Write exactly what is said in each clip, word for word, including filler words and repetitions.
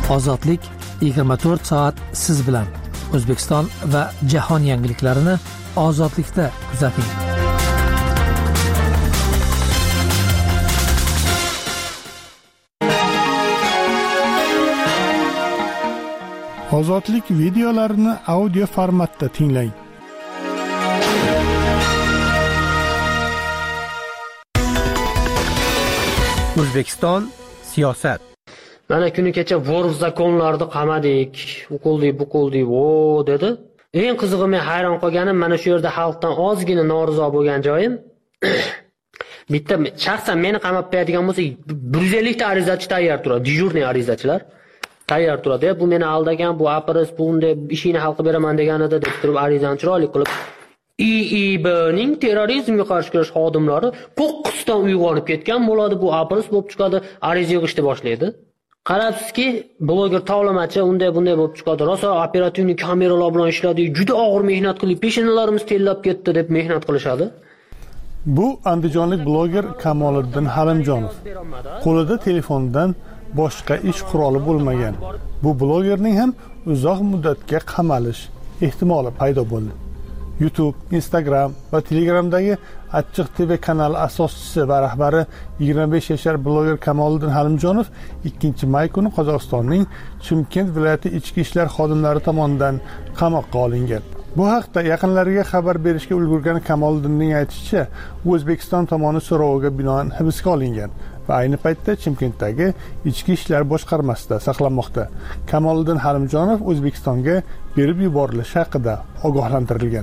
Ozodlik yigirma to'rt soat siz bilan. O'zbekiston va jahon yangiliklarini Ozodlikda kuzating. Ozodlik videolarini audio formatda tinglang. O'zbekiston siyosat. Mana kuni kecha vorf zakonlarni qamadik, u qildik, bu qildik, o dedi. Eng qizig'i, men hayron qolganim, mana shu yerda xalqdan ozgina norizo bo'lgan joyim. Bitta shaxsan meni qamab qo'yadigan bo'lsa, bir yuz ellik ta arizachi tayyor turadi, dijurniy arizachilar tayyor turadi. Bu meni aldagan, bu apris, bu unday ishini hal qilib beraman deganida deb turib arizani chiroyli qilib I I B'ning terrorizmga qarshi kurash xodimlari qo'qqisdan uyg'onib ketgan bo'ladi, bu apris bo'lib chiqadi, ariza yig'ishni boshlaydi. Qarabsizki, bloger tovlamachi unday bunday bo'lib chiqadi. Rosa operativniy kameralar bilan ishladi, juda og'ir mehnat qilib, peshonalarimiz tellab ketdi deb mehnat qilishadi. Bu andijonlik bloger Kamoliddin Halimjonov. Qo'lida telefondan boshqa ish quroli bo'lmagan. Bu blogerning ham uzoq muddatga qamalish ehtimoli paydo bo'ldi. YouTube, Instagram va Telegramdagi Achchiq T V kanali asoschisi va rahbari yigirma besh yashar bloger Kamoliddin Halimjonov ikkinchi may kuni Qozog'istonning Chimkent viloyati ichki ishlar xodimlari tomonidan qamoqqa olingan. Bu haqda yaqinlariga xabar berishga ulgurgan Kamoliddinning aytishicha, u O'zbekiston tomoni so'roviga binoan hibsga olingan va ayni paytda Chimkentdagi ichki ishlar boshqarmasida saqlanmoqda. Kamoliddin Halimjonov O'zbekistonga berib yuborilishi haqida ogohlantirilgan.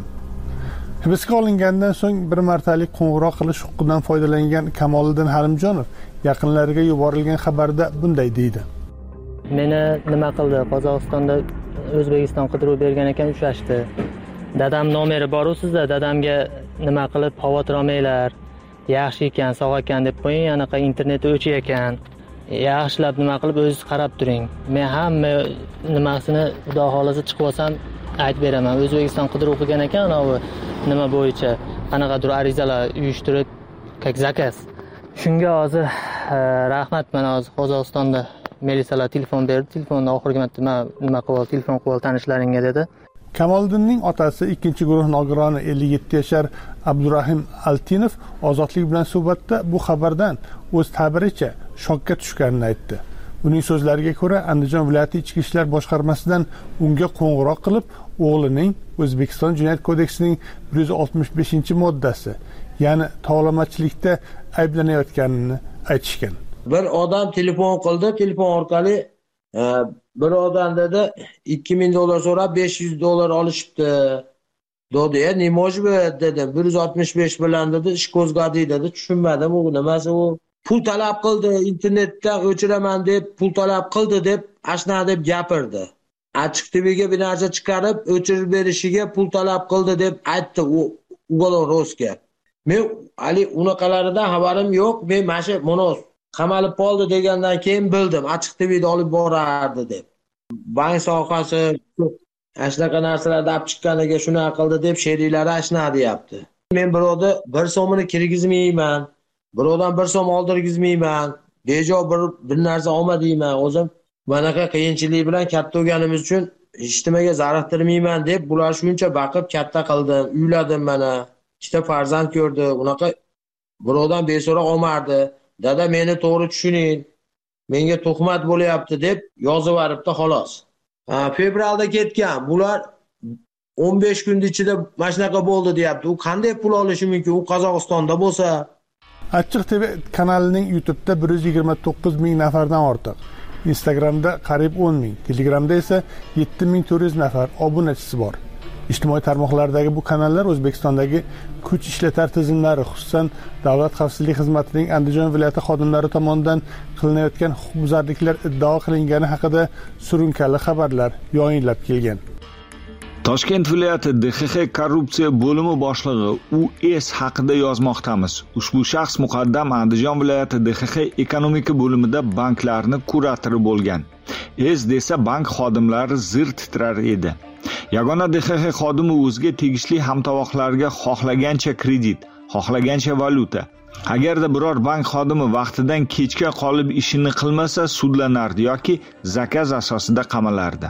Hibsga olingandan so'ng bir martalik qo'ng'iroq qilish huquqidan foydalangan Kamoliddin Halimjonov yaqinlariga yuborilgan xabarda bunday deydi. Meni nima qildi? Qozog'istonda O'zbekiston qidiruv bergan ekan, ushlashdi. Dadam nomeri bor sizda, dadamga nima qilib xavotir olmanglar. Yaxshi ekan, sog' ekan deb qo'ying, anaqa interneti o'chik ekan. Yaxshilab nima qilib o'zingiz qarab turing. Men hamma nimasini xudo xolasa chiqib olsam aytib beraman. O'zbekiston qidiruv qilgan ekan, anavi nima bo'yicha qanaqadir arizalar uyushtirib, как zakaz. Shunga hozir rahmat, mana hozir Qozog'istonda militsiyalar telefon berdi. Telefonni oxirgi marta nima qilib, telefon qilib tanishlaringga dedi. Kamoliddinning otasi ikkinchi guruh nogironi ellik yetti yashar Abdurahim Altinov Ozodlik bilan suhbatda bu xabardan o'z ta'biricha shokka tushganini aytdi. Uning so'zlariga ko'ra, Andijon viloyati ichki ishlar boshqarmasidan unga qo'ng'iroq qilib, o'g'lining O'zbekiston Jinoyat kodeksining bir yuz oltmish beshinchi moddasi, ya'ni tovlamachilikda ayblanayotganini aytishgan. Bir odam telefon qildi, telefon orqali e, bir odam dedi ikki ming dollar so'rab besh yuz dollar olishibdi. Dedi, "Ya, nima bo'ldi?" dedim. bir yuz oltmish besh bilan dedi, ish qo'zg'adi dedi. Tushunmadim, u nimasi u? Pul talab qildi, internetdan o'chiraman deb pul talab qildi deb ashna deb gapirdi. Achchiq T V'ga bir narsa chiqarib o'chirib berishiga pul talab qildi deb aytdi u Ugolovga. Men hali unaqalaridan xabarim yo'q. Men mana buni qamalib qoldi degandan keyin bildim, Achchiq T V'da olib borardi deb. Bank sohasi ashnaqa narsalarni olib chiqqaniga shuna qildi deb sheriklari ashna deyapti. Men birovni bir so'mini kirgizmayman. Birovdan bir so'm oldirgizmayman. Bejo bir bir narsa olma deyman. O'zim manaqa qiyinchilik bilan katta o'rganimiz uchun hech nimaga zarartirmayman deb bular shuncha baqib katta qildim, uyladim mana. Ikkita farzand ko'rdi. Unaqa birovdan beso'roq olmardi. Dada, meni to'g'ri tushuning. Menga tuhmat bo'lyapti deb yozib yuboribdi xolos. Ha, fevralda ketgan. Bular o'n besh kun ichida mana shunaqa bo'ldi deyapti. U qanday pul olishi mumkin? U Qozog'istonda bo'lsa. Achchiq T V kanalining YouTube'da bir yuz yigirma to'qqiz ming nafardan ortiq, Instagramda qariyb o'n ming, Telegramda esa yetti ming to'rt yuz nafar obunachisi bor. Ijtimoiy tarmoqlardagi bu kanallar O'zbekistondagi kuch ishlatar tizimlari, xususan Davlat xavfsizlik xizmatining Andijon viloyati xodimlari tomonidan qilinayotgan huquqbuzarliklar iddao qilingani haqida surunkali xabarlar yoyinlab kelgan. Toshkent viloyati D X X korrupsiya bo'limi boshlig'i U S haqida yozmoqdamiz. Ushbu shaxs muqaddam Andijon viloyati D X X ekonomika bo'limida banklarni kuratori bo'lgan. S desa bank xodimlari zir titrar edi. Yagona D X X xodimi o'ziga tegishli hamtovoqlarga xohlagancha kredit, xohlagancha valyuta, Agarda biror bank xodimi vaqtidan kechga qolib ishini qilmasa sudlanardi yoki zakaz asosida qamalardi.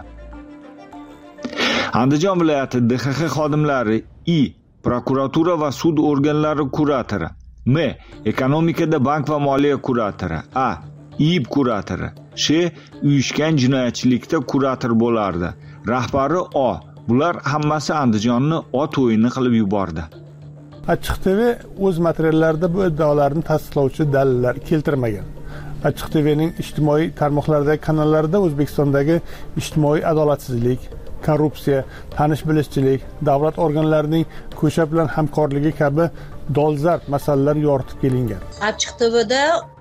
Andijon viloyati D X X xodimlari I. Prokuratura va sud organlari kuratori, M. Ekonomikada bank va moliya kuratori, A. I I B kuratori, Sh. Uyushgan jinoyatchilikda kurator bo'lardi. Rahbari O. Bular hammasi Andijonni ot o'yini qilib yubordi. Achchiq T V o'z materiallarida bu iddaolarni tasdiqlovchi dalillar keltirmagan. Achchiq T V'ning ijtimoiy tarmoqlardagi kanallarida O'zbekistondagi ijtimoiy adolatsizlik, korrupsiya, tanish-bilishchilik, davlat organlarining ko'sha bilan hamkorligi kabi dolzarb masalalar yoritib kelingan. Achchiq T V'da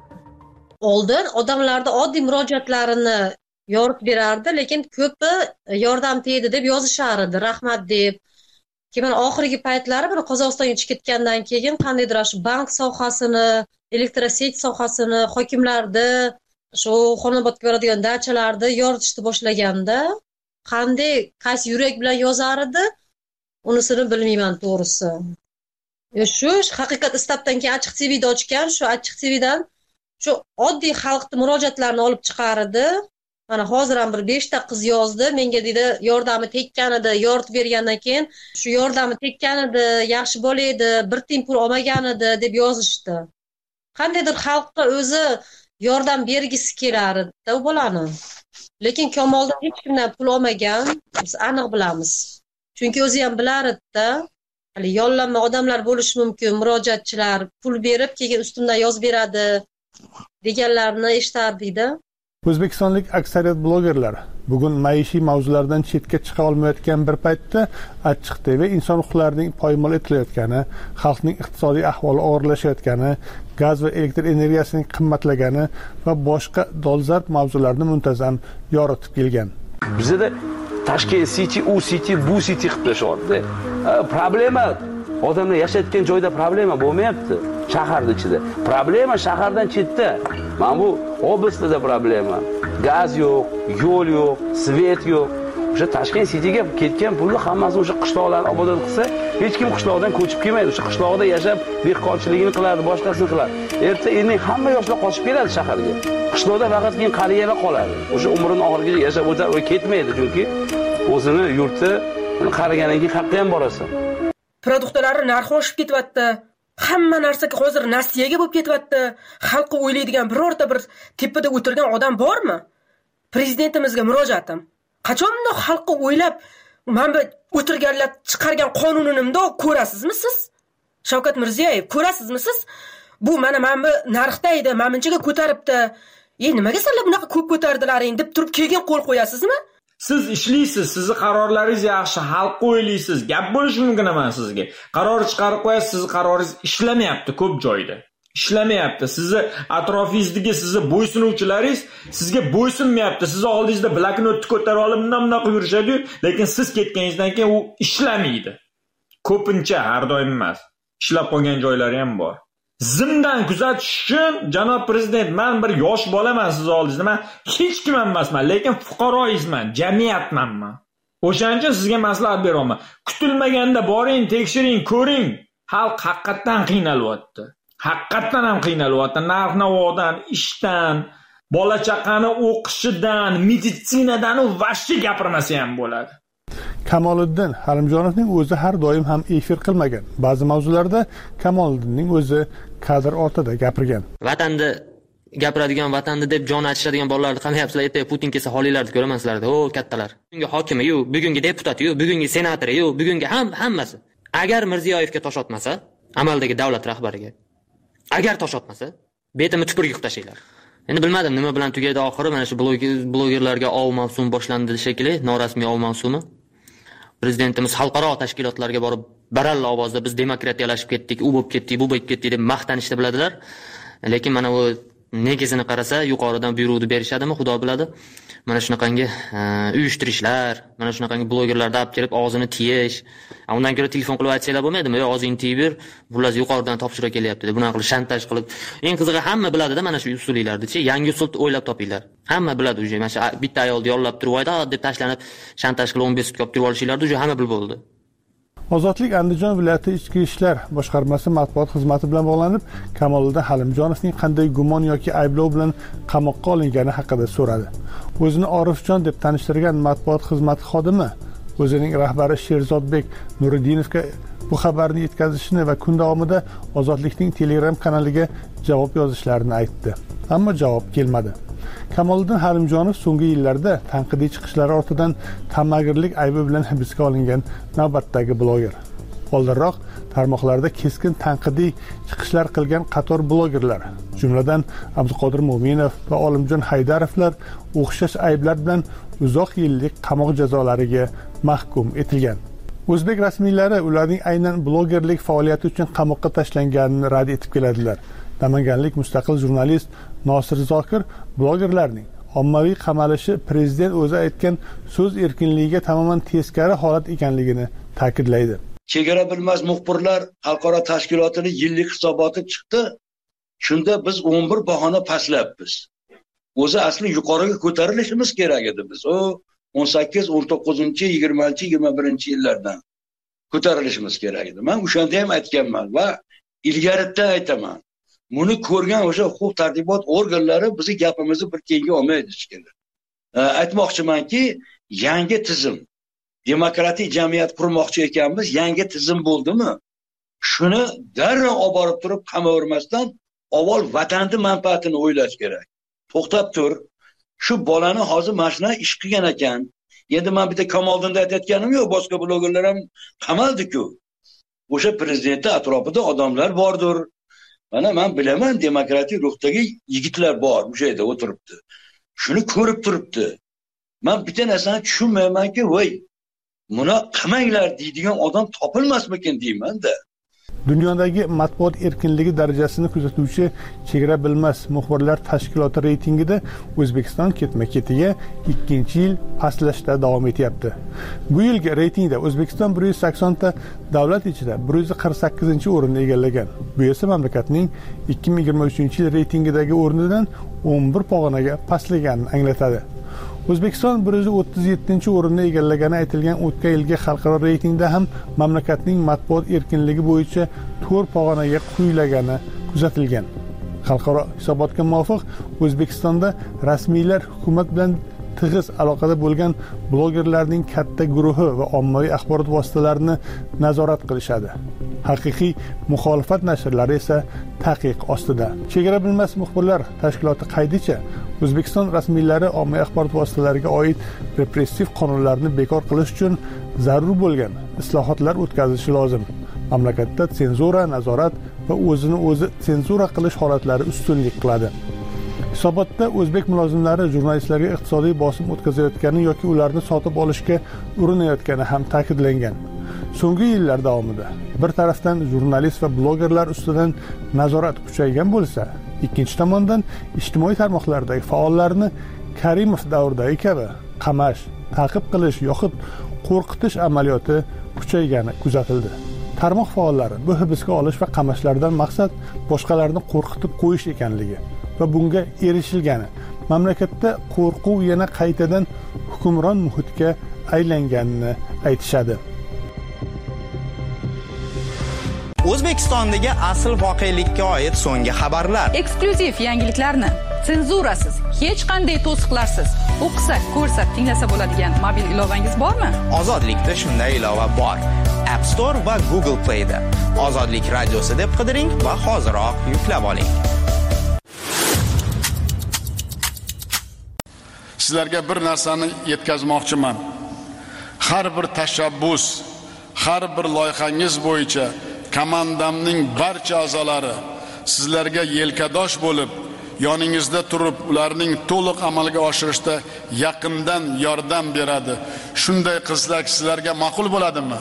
oldin odamlarda oddiy murojaatlarini yoritib berardi, lekin ko'pi yordam tegdi deb yozishar edi, rahmat deb. Keyin oxirgi paytlari buni Qozog'istonga chiqib ketgandan keyin qandaydir shu bank sohasini, elektroshet sohasini, hokimlarni, shu xonobodga beradigan dachalarni yoritishni boshlaganda, qanday qaysi yurak bilan yozar edi, unisini bilmayman to'g'risi. Shu haqiqat istabdan keyin Achchiq T V'ni ochgan, shu Achchiq T V'dan shu oddiy xalqning murojaatlarini olib chiqardi. Mana hozir ham bir beshta qiz yozdi, menga dedi yordami tekkan edi, yoritib bergandan keyin shu yordami tekkan edi, yaxshi bo'laydi, bir tiyin pul olmagan edi deb yozishdi. Qandaydir xalqqa o'zi yordam bergisi kelar edi u bolani. Lekin Kamoldan hech kimdan pul olmagan, biz aniq bilamiz. Chunki o'zi ham bilar edi-da, hali yollanma odamlar bo'lishi mumkin, murojaatchilar pul berib keyin ustimdan yozib beradi deganlarni eshitardik-da. O'zbekistonlik aksariyat blogerlar bugun maishiy mavzulardan chetga chiqa olmayotgan bir paytda Achchiq T V inson huquqlarining poymol etilayotgani, xalqning iqtisodiy ahvoli og'irlashayotgani, gaz va elektr energiyasining qimmatlagani va boshqa dolzarb mavzularni muntazam yoritib kelgan. Bizda Toshkent City, u City, bu City qilib tashyapti. Problema odamlar yashayotgan joyda problema bo'lmayapti, shaharning ichida. Problema shahardan chetda. Mana bu oblastda problema. Gaz yo'q, yo'l yo'q, svet yo'q. O'sha Toshkent Cityga ketgan pulni hammasini o'sha qishloqlarni obodon qilsa, hech kim qishloqdan ko'chib kelmaydi. O'sha qishloqda yashab, dehqonchiligini qiladi, boshqasini qiladi. Erta endi hamma yoshlar qochib keladi shaharga. Qishloqda faqat keyin qariyalar qoladi. O'sha umrining oxirigacha yashab o'tadi, u ketmaydi chunki o'zini yurti qarigandan keyin qayerga ham borasan. Produktlar narxi oshib ketyapti. Hamma narsa hozir nasiyaga bo'lib ketyapti. Xalqni o'ylaydigan birorta bir tepada o'tirgan odam bormi? Prezidentimizga murojaatim. Qachon bundoq xalqni o'ylab, mana o'tirganlar chiqargan qonunini bundoq ko'rasizmi siz? Shavkat Mirziyoyev, ko'rasizmi siz? Bu mana mana bu narxda edi, mana bunchaga ko'taribdi. E nimaga sizlar bunaqa ko'p ko'tardilaring deb turib keyin qo'l qo'yasizmi? Siz ishlaysiz, sizni qarorlaringiz yaxshi, xalqqa o'ylaysiz. Gap bo'lishi mumkin emas sizga. Qaror chiqarib qo'yasiz, sizni qaroringiz ishlamayapti ko'p joyda. Ishlamayapti. Sizni atrofingizdagi sizni bo'ysunuvchilaringiz sizga bo'ysunmayapti. Sizni oldingizda bloknotni ko'tarib olib bundan-bunday qilib yurishadi, lekin siz ketganingizdan keyin u ishlamaydi. Ko'pincha har doim emas. Ishlab qolgan joylari ham bor. Zimdan kuzatish uchun janob prezident, men bir yosh bolaman siz oldingizda, men hech kim emasman, lekin fuqaroyizman, jamiyatman men. O'shaning uchun sizga maslahat beraman. Kutilmaganda boring, tekshiring, ko'ring. Xalq haqiqatan qiynalyapti. Haqiqatan ham qiynalyapti. Narx-navodan, ishdan, bola chaqani o'qishidan, meditsinadan u vashchi gapirmasa ham bo'ladi. Kamoliddin Halimjonovning o'zi har doim ham efir qilmagan. Ba'zi mavzularda Kamoliddinning o'zi kadr ortida gapirgan. Vatanni gapiradigan, vatanni deb jon achishadigan bolalarni qamayapsizlar, ertaga Putin kelsa holinglarni ko'raman sizlarda. O kattalar. Bugungi hokimi-yu, bugungi deputati-yu, bugungi senatori-yu, bugungi ham hammasi. Agar Mirziyoyevga tosh otmasa, amaldagi davlat rahbariga, agar tosh otmasa, betimni tupurga tashlaylar. Endi bilmadim nima bilan tugaydi oxiri. Mana shu blogerlarga ov mavsumi boshlandi shekilli, norasmiy ov mavsumi. Prezidentimiz xalqaro tashkilotlarga borib baralla ovozda biz demokratiyalashib ketdik, u bo'lib ketdik, bu bo'lib ketdik deb maqtanishni biladilar. Lekin mana u negizini qarasa, yuqoridan buyruqni berishadimi, Xudo biladi. Mana shunaqangi uyushtirishlar, mana shunaqangi blogerlarga olib kelib og'zini tiyish. Undan ko'ra telefon qilib aytsanglar bo'lmaydimi? Yo, og'zingni tiyib ber, bular yuqoridan topshiriq kelyapti deb bunaqa qilib shantaj qilib. Eng qizig'i hamma biladi-da mana shu usullarni-chi, yangi usul o'ylab topinglar. Hamma biladi uje. Mana shu bitta ayolni yollab turib oyda deb tashlanib, shantaj qilib o'n besh sutga olib turib olishinglarni uje hamma bilib bo'ldi. Ozodlik Andijon viloyati Ichki ishlar boshqarmasi matbuot xizmati bilan bog'lanib, Kamoliddin Halimjonovning qanday gumon yoki ayblov bilan qamoqqa olingani haqida so'radi. O'zini Orifjon deb tanishtirgan matbuot xizmati xodimi o'zining rahbari Sherzodbek Nuriddinovga bu xabarni yetkazishini va kun davomida Ozodlikning Telegram kanaliga javob yozishlarini aytdi. Ammo javob kelmadi. Kamoliddin Halimjonov so'nggi yillarda tanqidiy chiqishlari ortidan ta'magirlik aybi bilan hibsga olingan navbatdagi bloger. Oldinroq tarmoqlarda keskin tanqidiy chiqishlar qilgan qator blogerlar, jumladan Abduqodir Mo'minov va Olimjon Haydarovlar o'xshash ayblar bilan uzoq yillik qamoq jazolariga mahkum etilgan. O'zbek rasmiylari ularning aynan blogerlik faoliyati uchun qamoqqa tashlanganini rad etib keladilar. Namanganlik mustaqil jurnalist Nosir Zokir blogerlarning ommaviy qamalishi prezident o'zi aytgan so'z erkinligiga tamoman teskari holat ekanligini ta'kidlaydi. Chegara bilmas muxbirlar xalqaro tashkilotining yillik hisoboti chiqdi. Shunda biz o'n bir bahona pastlabmiz. O'zi asli yuqoriga ko'tarilishimiz kerak edi biz. O o'n sakkiz, o'n to'qqizinchi, yigirmanchi, yigirma birinchi yillardan ko'tarilishimiz kerak edi. Men o'shanda ham aytganman va ilgaridan aytaman. Buni ko'rgan o'sha huquq tartibot organlari bizni gapimizni bir keyinga olmaydi shekilli. Aytmoqchimanki, yangi tizim, demokratik jamiyat qurmoqchi ekanmiz, yangi tizim bo'ldimi? Shuni darrov olib borib turib qamavermasdan, avval vatanning manfaatini o'ylash kerak. To'xtab tur. Shu bolani hozir mashina ish qilgan ekan. Endi men bitta Kamoliddinda aytayotganim yo'q, boshqa blogerlar ham qamaldi-ku. O'sha prezidentning atrofida odamlar bordir. Mana men bilaman, demokratik ruhdagi yigitlar bor, o'sha yerda o'tiribdi. Shuni ko'rib turibdi. Men bitta narsani tushunmaymanki, voy, buni qamanglar deydigan odam topilmasmikin deyman-da. Dunyodagi matbuot erkinligi darajasini kuzatuvchi Chegara bilmas muxbirlar tashkiloti reytingida O'zbekiston ketma-ketiga ikkinchi yil pastlashda davom etyapti. Bu yilgi reytingda O'zbekiston bir yuz sakson ta davlat ichida bir yuz qirq sakkizinchi o'rinni egallagan. Bu esa mamlakatning ikki ming yigirma uchinchi yil reytingidagi o'rnidan o'n bir pog'onaga pastlaganini anglatadi. O'zbekiston bir yuz o'ttiz yettinchi o'rinni egallagani aytilgan o'tgan yilgi xalqaro reytingda ham mamlakatning matbuot erkinligi bo'yicha to'rt pog'onaga quyilagani kuzatilgan. Xalqaro hisobotga muvofiq O'zbekistonda rasmiylar hukumat bilan tig'iz aloqada bo'lgan blogerlarning katta guruhi va ommaviy axborot vositalarini nazorat qilishadi. Haqiqiy muxolifat nashrlari esa taqiq ostida. Chegara bilmas muxbirlar tashkiloti qaydicha O'zbekiston rasmiylari ommaviy axborot vositalariga oid repressiv qonunlarni bekor qilish uchun zarur bo'lgan islohotlar o'tkazishi lozim. Mamlakatda senzura, nazorat va o'zini o'zi senzura qilish holatlari ustunlik qiladi. Hisobotda o'zbek mulozimlari jurnalistlarga iqtisodiy bosim o'tkazayotgani yoki ularni sotib olishga urinayotgani ham ta'kidlangan. So'nggi yillar davomida bir tarafdan jurnalist va blogerlar ustidan nazorat kuchaygan bo'lsa, ikkinchi tomondan ijtimoiy tarmoqlardagi faollarni Karimov davridagi kabi qamash, ta'qib qilish yoxud qo'rqitish amaliyoti kuchaygani kuzatildi. Tarmoq faollari bu hibsga olish va qamashlardan maqsad boshqalarni qo'rqitib qo'yish ekanligi va bunga erishilgani, mamlakatda qo'rquv yana qaytadan hukmron muhitga aylanganini aytishadi. O'zbekistondagi asl voqelikka oid so'nggi xabarlar, eksklyuziv yangiliklarni senzurasiz, hech qanday to'siqlarsiz o'qisak, ko'rsak, tinglasa bo'ladigan mobil ilovangiz bormi? Ozodlikda shunday ilova bor. App Store va Google Play da Ozodlik radiosi deb qidiring va hoziroq yuklab oling. Sizlarga bir narsani yetkazmoqchiman. Har bir tashabbus, har bir loyihangiz bo'yicha komandamning barcha a'zolari sizlarga yelkadosh bo'lib, yoningizda turib, ularning to'liq amalga oshirishda yaqindan yordam beradi. Shunday qilsak sizlarga ma'qul bo'ladimi?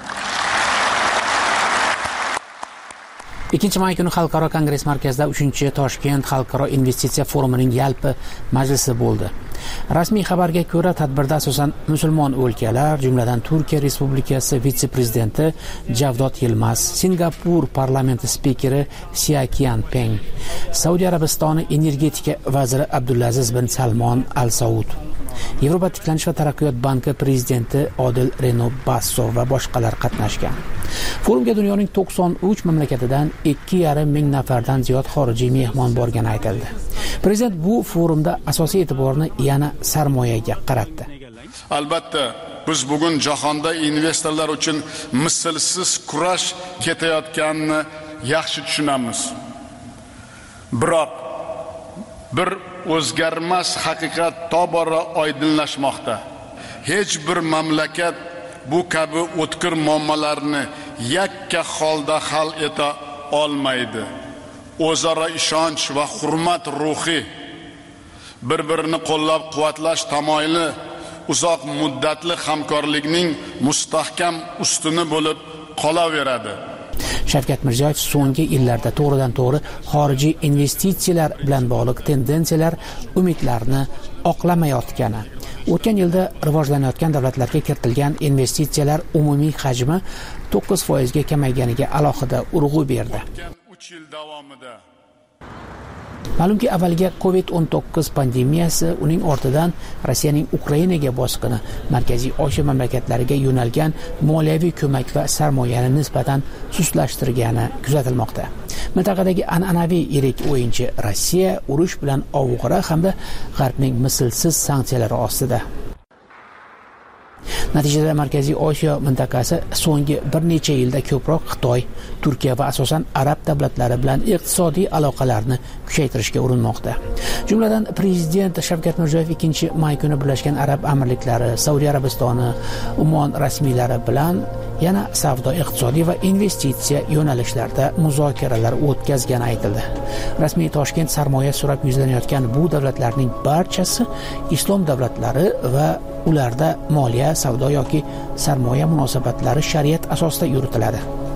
ikkinchi may kuni Xalqaro kongress markazida uchinchi Toshkent xalqaro investitsiya forumining yalpi majlisi bo'ldi. Rasmiy xabarga ko'ra, tadbirda asosan musulmon o'lkalar, jumladan Turkiya Respublikasi vitse-prezidenti Javdot Yilmaz, Singapur parlamenti spikeri Sia Qianpeng, Saudiya Arabistoni energetika vaziri Abdulaziz bin Salmon Al Saud, Yevropa tiklanish va taraqqiyot banki prezidenti Odil Reno Basso va boshqalar qatnashgan. Forumga dunyoning to'qson uch mamlakatidan ikki yarim ming nafardan ziyod xorijiy mehmon borgani aytildi. Prezident bu forumda asosiy e'tiborni yana sarmoyaga qaratdi. Albatta, biz bugun jahonda investorlar uchun mislsiz kurash ketayotganini yaxshi tushunamiz. Biroq bir o'zgarmas haqiqat tobora oydinlashmoqda. Hech bir mamlakat bu kabi o'tkir muammolarni yakka holda hal eta olmaydi. O'zaro ishonch va hurmat ruhi, bir-birini qo'llab-quvvatlash tamoyili uzoq muddatli hamkorlikning mustahkam ustuni bo'lib qolaveradi. Shavkat Mirziyoyev so'nggi yillarda to'g'ridan to'g'ri xorijiy investitsiyalar bilan bog'liq tendensiyalar umidlarni oqlamayotgani, o'tgan yilda rivojlanayotgan davlatlarga kiritilgan investitsiyalar umumiy hajmi to'qqiz foizga kamayganiga alohida urg'u berdi. uch yil davomida Ma'lumki, avvaliga covid o'n to'qqiz pandemiyasi, uning ortidan Rossiyaning Ukrainaga bosqini, Markaziy Osiyo mamlakatlariga yo'nalgan moliyaviy ko'mak va sarmoyani nisbatan suslashtirgani kuzatilmoqda. Mintaqadagi an'anaviy yirik o'yinchi Rossiya urush bilan ovg'ira hamda G'arbning mislsiz sanksiyalari ostida. Natijada Markaziy Osiyo mintaqasi so'nggi bir necha yilda ko'proq Xitoy, Turkiya va asosan arab davlatlari bilan iqtisodiy aloqalarni kuchaytirishga urinmoqda. Jumladan, prezident Shavkat Mirziyoyev ikkinchi may kuni Birlashgan Arab Amirliklari, Saudiya Arabistoni, Umon rasmiylari bilan yana savdo, iqtisodiy va investitsiya yo'nalishlarida muzokaralar o'tkazgani aytildi. Rasmiy Toshkent sarmoya so'rab yuzlanayotgan bu davlatlarning barchasi islom davlatlari va ularda moliya, savdo yoki sarmoya munosabatlari shariat asosida yuritiladi.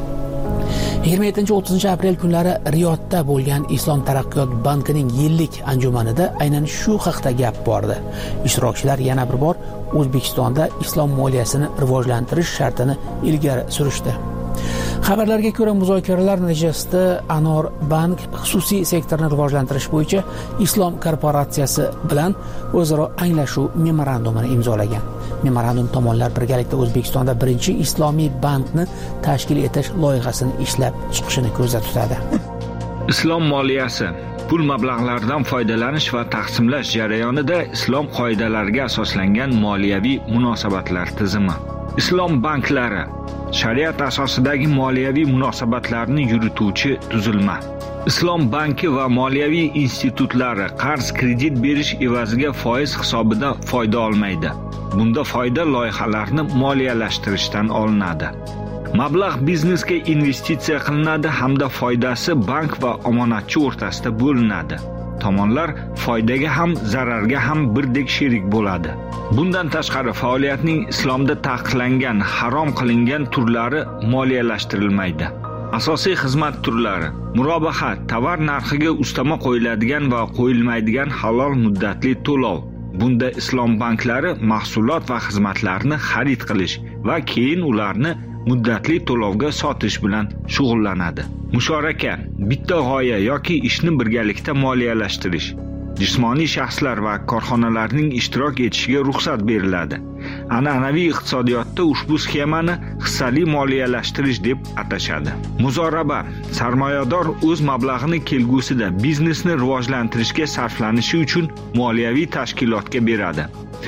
yigirma yettinchi o'ttizinchi aprel kunlari Riyodda bo'lgan Islom taraqqiyot bankining yillik anjumanida aynan shu haqda gap bordi. Ishtirokchilar yana bir bor O'zbekistonda islom moliyasini rivojlantirish shartini ilgari surishdi. Xabarlarga ko'ra, muzokaralar natijasida Anor Bank xususiy sektorni rivojlantirish bo'yicha Islom korporatsiyasi bilan o'zaro anglashuv memorandumini imzolagan. Memorandum tomonlar birgalikda O'zbekistonda birinchi islomiy bankni tashkil etish loyihasini ishlab chiqishini ko'zda tutadi. Islom moliyasi pul mablag'laridan foydalanish va taqsimlash jarayonida islom qoidalariga asoslangan moliyaviy munosabatlar tizimi. Islom banklari shariat asosidagi moliyaviy munosabatlarni yurituvchi tuzilma. Islom banki va moliyaviy institutlari qarz kredit berish evaziga foiz hisobida foyda olmaydi. Bunda foyda loyihalarni moliyalashtirishdan olinadi. Mablag' biznesga investitsiya qilinadi hamda foydasi bank va omonatchi o'rtasida bo'linadi. Tomonlar foydaga ham, zararga ham birdek sherik bo'ladi. Bundan tashqari faoliyatning islomda taqiqlangan, harom qilingan turlari moliyalashtirilmaydi. Asosiy xizmat turlari: murobaha, tovar narxiga ustama qo'yiladigan va qo'yilmaydigan halol muddatli to'lov. Bunda islom banklari mahsulot va xizmatlarni xarid qilish va keyin ularni muddatli to'lovga sotish bilan shug'ullanadi. Musharaka, bitta g'oya yoki ishni birgalikda moliyalashtirish. Jismoniy shaxslar va korxonalarning ishtirok etishiga ruxsat beriladi. An'anaviy iqtisodiyotda ushbu sxemani hissali moliyalashtirish deb atashadi. Muzoraba, sarmoyador o'z mablag'ini kelgusida biznesni rivojlantirishga sarflanishi uchun moliyaviy tashkilotga beradi.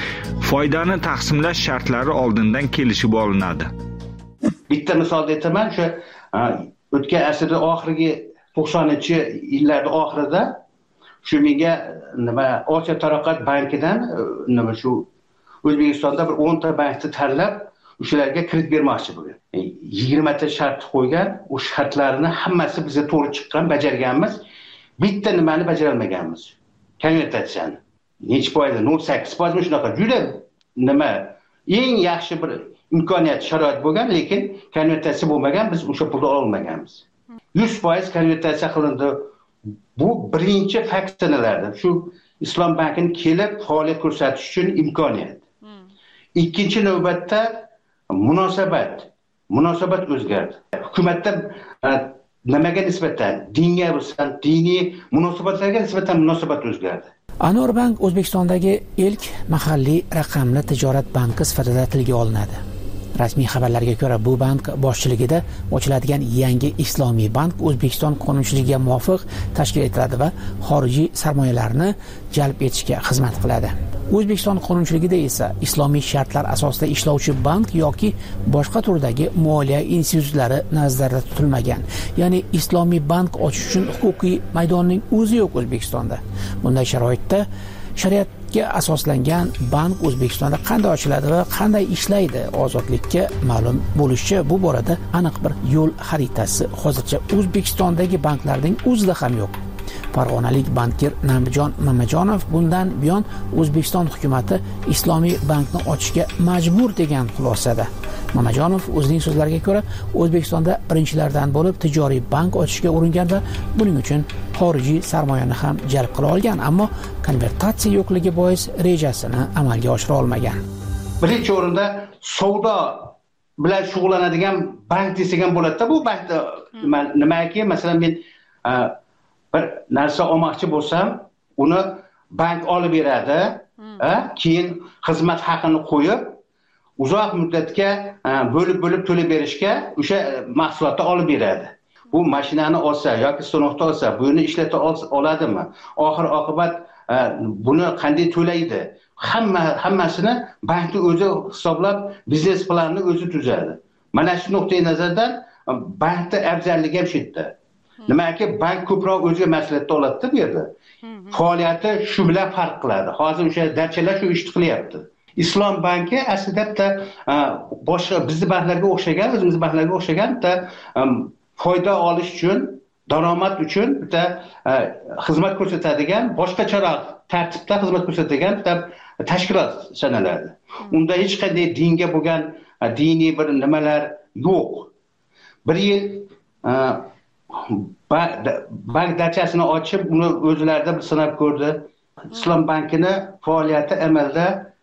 Foydani taqsimlash shartlari oldindan kelishib olinadi. Bitta misolda aytaman, shu o'tgan asrning oxirgi to'qsoninchi yillarda oxirida shu menga nima Osiyo taraqqiyot bankidan nima shu O'zbekistonda bir o'n ta bankni tanlab, o'shalarga kredit bermoqchi bo'lgan. yigirma ta shart qo'ygan, o shartlarni hammasi bizga to'g'ri chiqqan, bajarganmiz. Bitta nimani bajara olmaganmiz. Konvertatsiyani. Necha foizda? nol nuqta sakkiz foiz shunaqa juda nima eng yaxshi bir imkoniyat, sharoit bo'lgan, lekin konvertatsiya bo'lmagan, biz o'sha pulni ola olmaganmiz. yuz foiz konvertatsiya qilindi. Bu birinchi fakt sanalardi. Shu Islom bankini kelib faoliyat ko'rsatish uchun imkoniyat. Ikkinchi navbatda munosabat. Munosabat o'zgardi. Hukumatda nimaga nisbatan, dinga bo'lsin, diniy munosabatlarga nisbatan munosabat o'zgardi. Anor Bank O'zbekistondagi ilk mahalliy raqamli tijorat banki sifatida tilga olinadi. Rasmiy xabarlarga ko'ra, bu bank boshchiligida ochiladigan yangi islomiy bank O'zbekiston qonunchiligiga muvofiq tashkil etiladi va xorijiy sarmoyalarni jalb etishga xizmat qiladi. O'zbekiston qonunchiligida esa islomiy shartlar asosida ishlovchi bank yoki boshqa turdagi moliya institutlari nazarda tutilmagan. Ya'ni islomiy bank ochish uchun huquqiy maydonning o'zi yo'q O'zbekistonda. Bunday sharoitda shariatga asoslangan bank O'zbekistonda qanday ochiladi va qanday ishlaydi? Ozodlikka ma'lum bo'lishicha, bu borada aniq bir yo'l xaritasi hozircha O'zbekistondagi banklarning o'zida ham yo'q. Farg'onalik bankir Namjon Mamajonov bundan buyon O'zbekiston hukumatı islomiy bankni ochishga majbur degan xulosada. Mamajonov o'zining so'zlariga ko'ra, O'zbekistonda birinchilardan bo'lib tijoriy bank ochishga uringan va buning uchun xorijiy sarmoyani ham jalb qila olgan, ammo konvertatsiya yo'qligi bois rejasini amalga oshira olmagan. Birinchi o'rinda savdo bilan shug'ullanadigan bank desak ham bo'ladi-da, bu bankda nimaki, masalan men bir narsa olmoqchi bo'lsam, uni bank olib beradi, keyin xizmat haqini qo'yib, uzoq muddatga bo'lib-bo'lib to'lab berishga o'sha mahsulotni olib beradi. Bu mashinani olsa yoki stonoqni olsa, buni ishlata oladimi? Oxir oqibat buni qanday to'laydi? Hamma hammasini bankning o'zi hisoblab, biznes planni o'zi tuzadi. Mana shu nuqtai nazardan bankda afzalligi ham shu yerda. Nimaki bank ko'proq o'ziga mas'uliyatni oladi-da bu yerda. Faoliyati shu bilan farq qiladi. Hozir o'sha darchalar shu ishni qilyapti. Islom banki aslida bitta boshqa bizning banklarga o'xshagan, o'zimizning banklarga o'xshagan bitta foyda olish uchun, daromad uchun bitta xizmat ko'rsatadigan, boshqacharoq tartibda xizmat ko'rsatadigan bitta tashkilot sanaladi. Unda hech qanday dinga bo'lgan diniy bir nimalar yo'q. Bir yil bank darchasini ochib, uni o'zlarida bir sinab ko'rdi. Islom bankini faoliyati amalda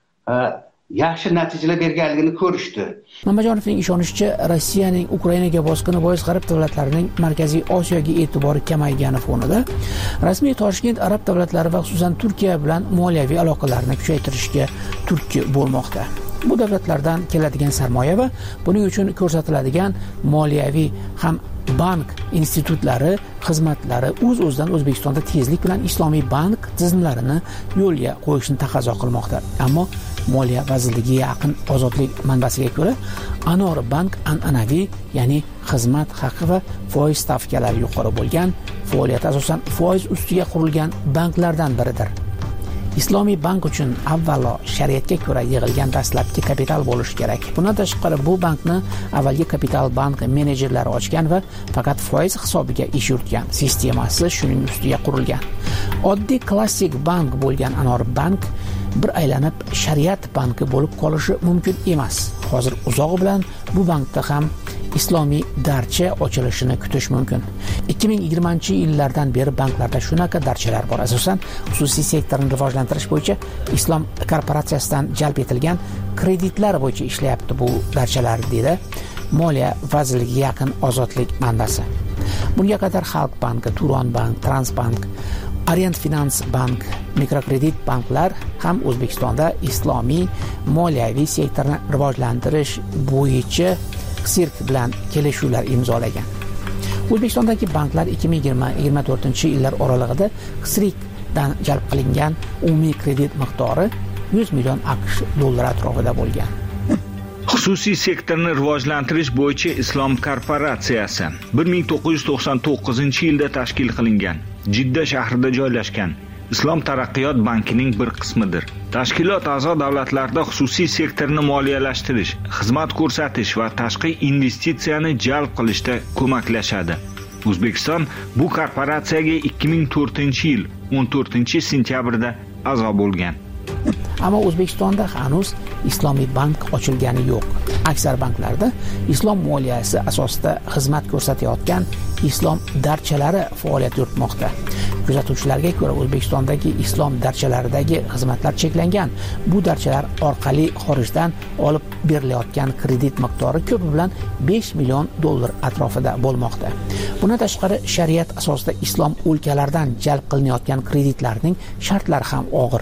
yaxshi natijalar berganligini ko'rishdi. Mamajonovning ishonishicha, Rossiyaning Ukrainaga bosqini bois g'arb davlatlarining Markaziy Osiyoga e'tibori kamaygani fonida rasmiy Toshkent arab davlatlari va xususan Turkiya bilan moliyaviy aloqalarni kuchaytirishga turtki bo'lmoqda. Bu davlatlardan keladigan sarmoya va buning uchun ko'rsatiladigan moliyaviy ham bank institutlari xizmatlari o'z-o'zidan O'zbekistonda tezlik bilan islomiy bank tizimlarini yo'lga qo'yishni taqozo qilmoqda. Ammo Moliya vazirligiga yaqin ozodlik manbasiga ko'ra, Anor Bank an'anaviy, ya'ni xizmat haqi va foiz stavkalari yuqori bo'lgan, faoliyati asosan foiz ustiga qurilgan banklardan biridir. Islomiy bank uchun avvalo shariatga ko'ra yig'ilgan dastlabki kapital bo'lishi kerak. Bundan tashqari bu bankni avvalgi kapital bank menejerlari ochgan va faqat foiz hisobiga ish yuritgan. Sistemasi shuning ustiga qurilgan. Oddiy klassik bank bo'lgan Anor Bank bir aylanib shariat banki bo'lib qolishi mumkin emas. Hozir uzog'i bilan bu bankda ham islomiy darcha ochilishini kutish mumkin. ikki ming yigirmanchi yillardan beri banklarda shunaqa darchalar bor. Asosan xususiy sektorni rivojlantirish bo'yicha Islom korporatsiyasidan jalb etilgan kreditlar bo'yicha ishlayapti bu darchalar, dedi Moliya vazirligiga yaqin ozodlik manbasi. Bunga qadar Xalq banki, Turon bank, Transbank, Orient Finance Bank, mikrokredit banklar ham O'zbekistonda islomiy moliyaviy sektorni rivojlantirish bo'yicha sirk bilan kelishuvlar imzolagan. O'zbekistondagi banklar ikki ming yigirma yigirma to'rtinchi yillar oralig'ida sirkdan jalb qilingan umumiy kredit miqdori yuz million AQSh dollari atrofida bo'lgan. Xususiy sektorni rivojlantirish bo'yicha Islom korporatsiyasi bir ming to'qqiz yuz to'qson to'qqizinchi yilda tashkil qilingan. Jidda shahrida joylashgan. Islom taraqqiyot bankining bir qismidir. Tashkilot a'zo davlatlarda xususiy sektorni moliyalashtirish, xizmat ko'rsatish va tashqi investitsiyani jalb qilishda ko'maklashadi. O'zbekiston bu korporatsiyaga ikki ming to'rtinchi yil o'n to'rtinchi sentyabrda a'zo bo'lgan. Ammo O'zbekistonda hanuz islomiy bank ochilgani yo'q. Aksar banklarda islom moliyasi asosida xizmat ko'rsatayotgan islom darchalari faoliyat yuritmoqda. Kuzatuvchilarga ko'ra, O'zbekistondagi islom darchalaridagi xizmatlar cheklangan. Bu darchalar orqali xorijdan olib berilayotgan kredit miqdori ko'pi bilan besh million dollar atrofida bo'lmoqda. Bundan tashqari, shariat asosida islom o'lkalaridan jalb qilinayotgan kreditlarning shartlari ham og'ir.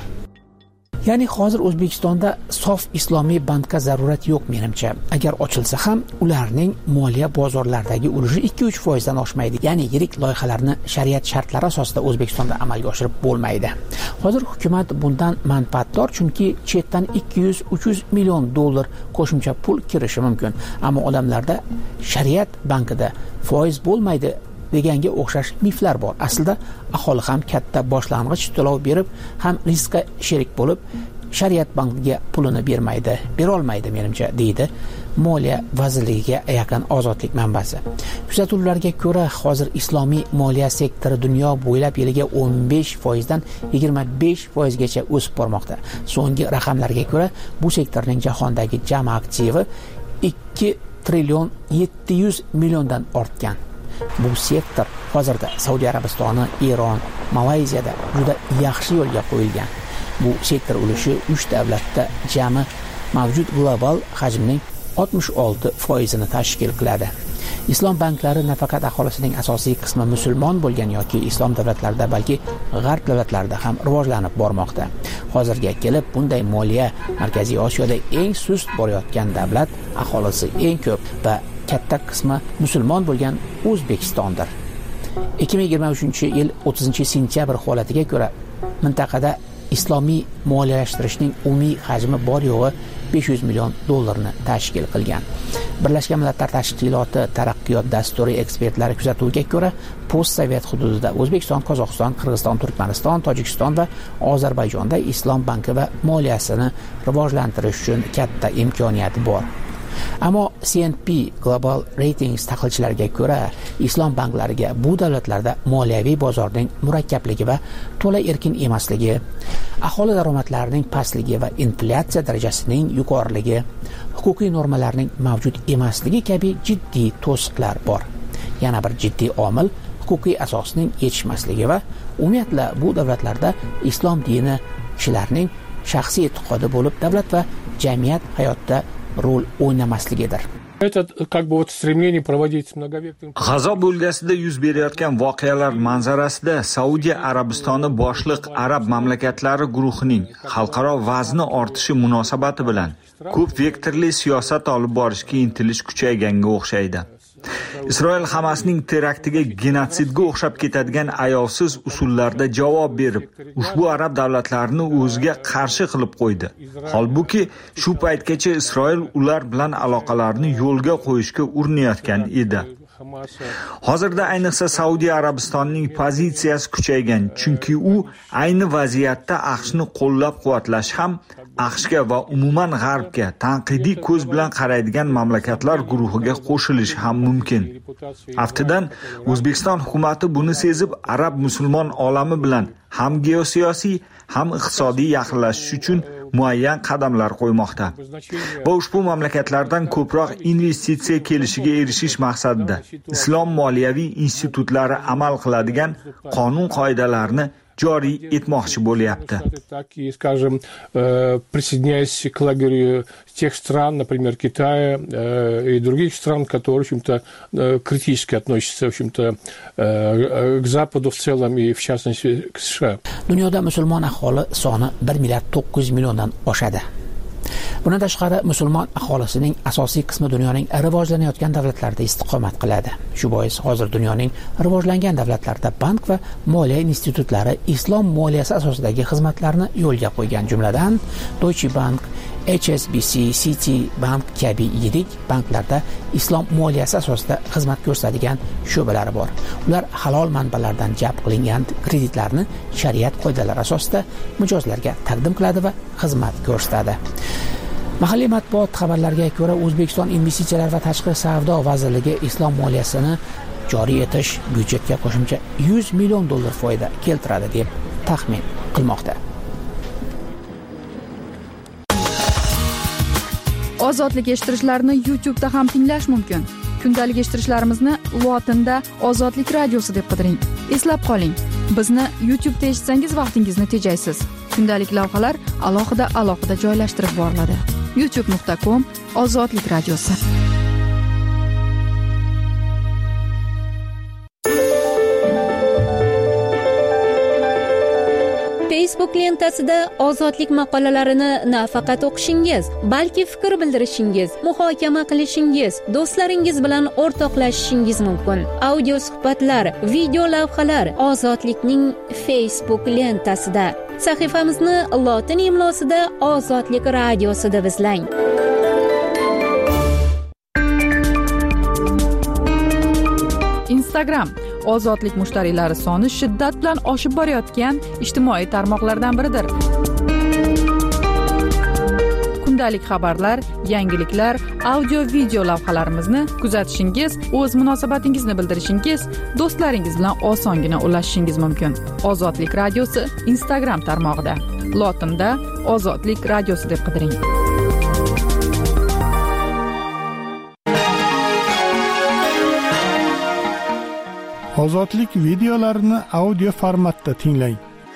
Ya'ni hozir O'zbekistonda sof islomiy bankka zarurat yo'q menimcha. Agar ochilsa ham ularning moliya bozorlaridagi ulushi ikki uch foizdan oshmaydi. Ya'ni yirik loyihalarni shariat shartlari asosida O'zbekistonda amalga oshirib bo'lmaydi. Hozir hukumat bundan manfaatdor, chunki chetdan ikki yuz uch yuz million dollar qo'shimcha pul kirishi mumkin. Ammo odamlarda shariat bankida foiz bo'lmaydi deganga o'xshash miflar bor. Aslida aholi ham katta boshlang'ich to'lov berib, ham riskka sherik bo'lib, shariat bankiga pulini bermaydi, bera olmaydi menimcha, deydi Moliya vazirligiga yaqin ozodlik manbasi. Kuzatuvlarga ko'ra, hozir islomiy moliya sektori dunyo bo'ylab yiliga o'n besh foizdan yigirma besh foizgacha o'sib bormoqda. So'nggi raqamlarga ko'ra, bu sektorning jahondagi jami aktivi ikki trillion yetti yuz milliondan ortgan. Bu sektor hozirda Saudiya Arabistoni, Eron, Malayziyada juda yaxshi yo'lga qo'yilgan. Bu sektor ulushi uch davlatda jami mavjud global hajmning oltmish olti foizini tashkil qiladi. Islom banklari nafaqat aholisining asosiy qismi musulmon bo'lgan yoki islom davlatlarida, balki g'arb davlatlarida ham rivojlanib bormoqda. Hozirga kelib bunday moliya Markaziy Osiyoda eng sust borayotgan davlat, aholisi eng ko'p va katta qismi musulmon bo'lgan O'zbekistondir. ikki ming yigirma uchinchi yil o'ttizinchi sentyabr holatiga ko'ra mintaqada islomiy moliyalashtirishning umumiy hajmi bor yo'g'i besh yuz million dollarni tashkil qilgan. Birlashgan Millatlar Tashkiloti taraqqiyot dasturi ekspertlari kuzatuviga ko'ra, postsovet hududida O'zbekiston, Qozog'iston, Qirg'iziston, Turkmaniston, Tojikiston va Ozarbayjonda islom banki va moliyasini rivojlantirish uchun katta imkoniyat bor. Ammo C N P Global Ratings tahlilchilariga ko'ra, islom banklariga bu davlatlarda moliyaviy bozorning murakkabligi va to'la erkin emasligi, aholi daromadlarining pastligi va inflyatsiya darajasining yuqoriligi, huquqiy normalarning mavjud emasligi kabi jiddiy to'siqlar bor. Yana bir jiddiy omil huquqiy asosning yetishmasligi va umumiyatla bu davlatlarda islom dini kishilarning shaxsiy e'tiqodi bo'lib, davlat va jamiyat hayotda rol o'ynamasligidir. G'azo bo'lgasida yuz berayotgan voqealar manzarasida Saudiya Arabistoni boshliq arab mamlakatlari guruhining xalqaro vazni ortishi munosabati bilan ko'p vektorli siyosat olib borishga intilish kuchayganga o'xshaydi. Isroil Hamasning teraktiga genotsidga o'xshab ketadigan ayovsiz usullarda javob berib, ushbu arab davlatlarini o'ziga qarshi qilib qo'ydi. Holbuki shu paytgacha Isroil ular bilan aloqalarni yo'lga qo'yishga urinayotgan edi. Hozirda ayniqsa Saudiya Arabistonining pozitsiyasi kuchaygan, chunki u ayni vaziyatda AQShni qo'llab-quvvatlash ham AQShga va umuman G'arbga tanqidiy ko'z bilan qaraydigan mamlakatlar guruhiga qo'shilishi ham mumkin. Aftidan O'zbekiston hukumatı buni sezib, arab musulmon olami bilan ham geosiyosiy, ham iqtisodiy yaqinlashish uchun muayyan qadamlar qo'ymoqda. Va ushbu mamlakatlardan ko'proq investitsiya kelishiga erishish maqsadida islom moliyaviy institutlari amal qiladigan qonun qoidalarini joriy etmoqchi bo'lyapti. Скажем, присоединяясь к лагерю тех стран, например, Китая и других стран, которые, в общем-то, критически относятся, в общем-то, к Западу в целом и, в частности, к США. Dunyoda musulmon aholi soni bir milliard to'qqiz yuz milliondan oshadi. Bundan tashqari, musulmon aholisining asosiy qismi dunyoning rivojlanayotgan davlatlarida istiqomat qiladi. Shu bois hozir dunyoning rivojlangan davlatlarida bank va moliya institutlari islom moliyasi asosidagi xizmatlarni yo'lga qo'ygan, jumladan Deutsche Bank, H S B C, City Bank kabi yirik banklarda islom moliyasi asosida xizmat ko'rsatadigan sho'balari bor. Ular halol manbalardan jalb qilingan kreditlarni shariat qoidalari asosida mijozlarga taqdim qiladi va xizmat ko'rsatadi. Mahalliy matbuot xabarlariga ko'ra, O'zbekiston investitsiyalar va tashqi savdo vazirligi islom moliyasini joriy etish byudjetga qo'shimcha yuz million dollar foyda keltiradi deb taxmin qilmoqda. Ozodlik eshittirishlarini YouTube'da ham tinglash mumkin. Kundalik eshittirishlarimizni lotinda Ozodlik radiosi deb qidiring. Eslab qoling, bizni YouTube'da eshitsangiz vaqtingizni tejaysiz. Kundalik lavhalar alohida alohida joylashtirib boriladi. youtube nuqta com Ozodlik radiosi. Facebook lentasida ozodlik maqolalarini nafaqat o'qishingiz, balki fikr bildirishingiz, muhokama qilishingiz, do'stlaringiz bilan o'rtoqlashishingiz mumkin. Audio suhbatlar, video lavhalar Ozodlikning Facebook lentasida. Sahifamizni lotin imlosida Ozodlik radiosida izlang. Instagram ozodlik mushtariylari soni shiddat bilan oshib borayotgan ijtimoiy tarmoqlardan biridir. Kundalik xabarlar, yangiliklar, audio video lavhalarimizni kuzatishingiz, o'z munosabatingizni bildirishingiz, do'stlaringiz bilan osongina ulashishingiz mumkin. Ozodlik radiosi Instagram tarmog'ida. Lotinda Ozodlik radiosi deb qidiring. Ozodlik videolarini audio formatda tinglang.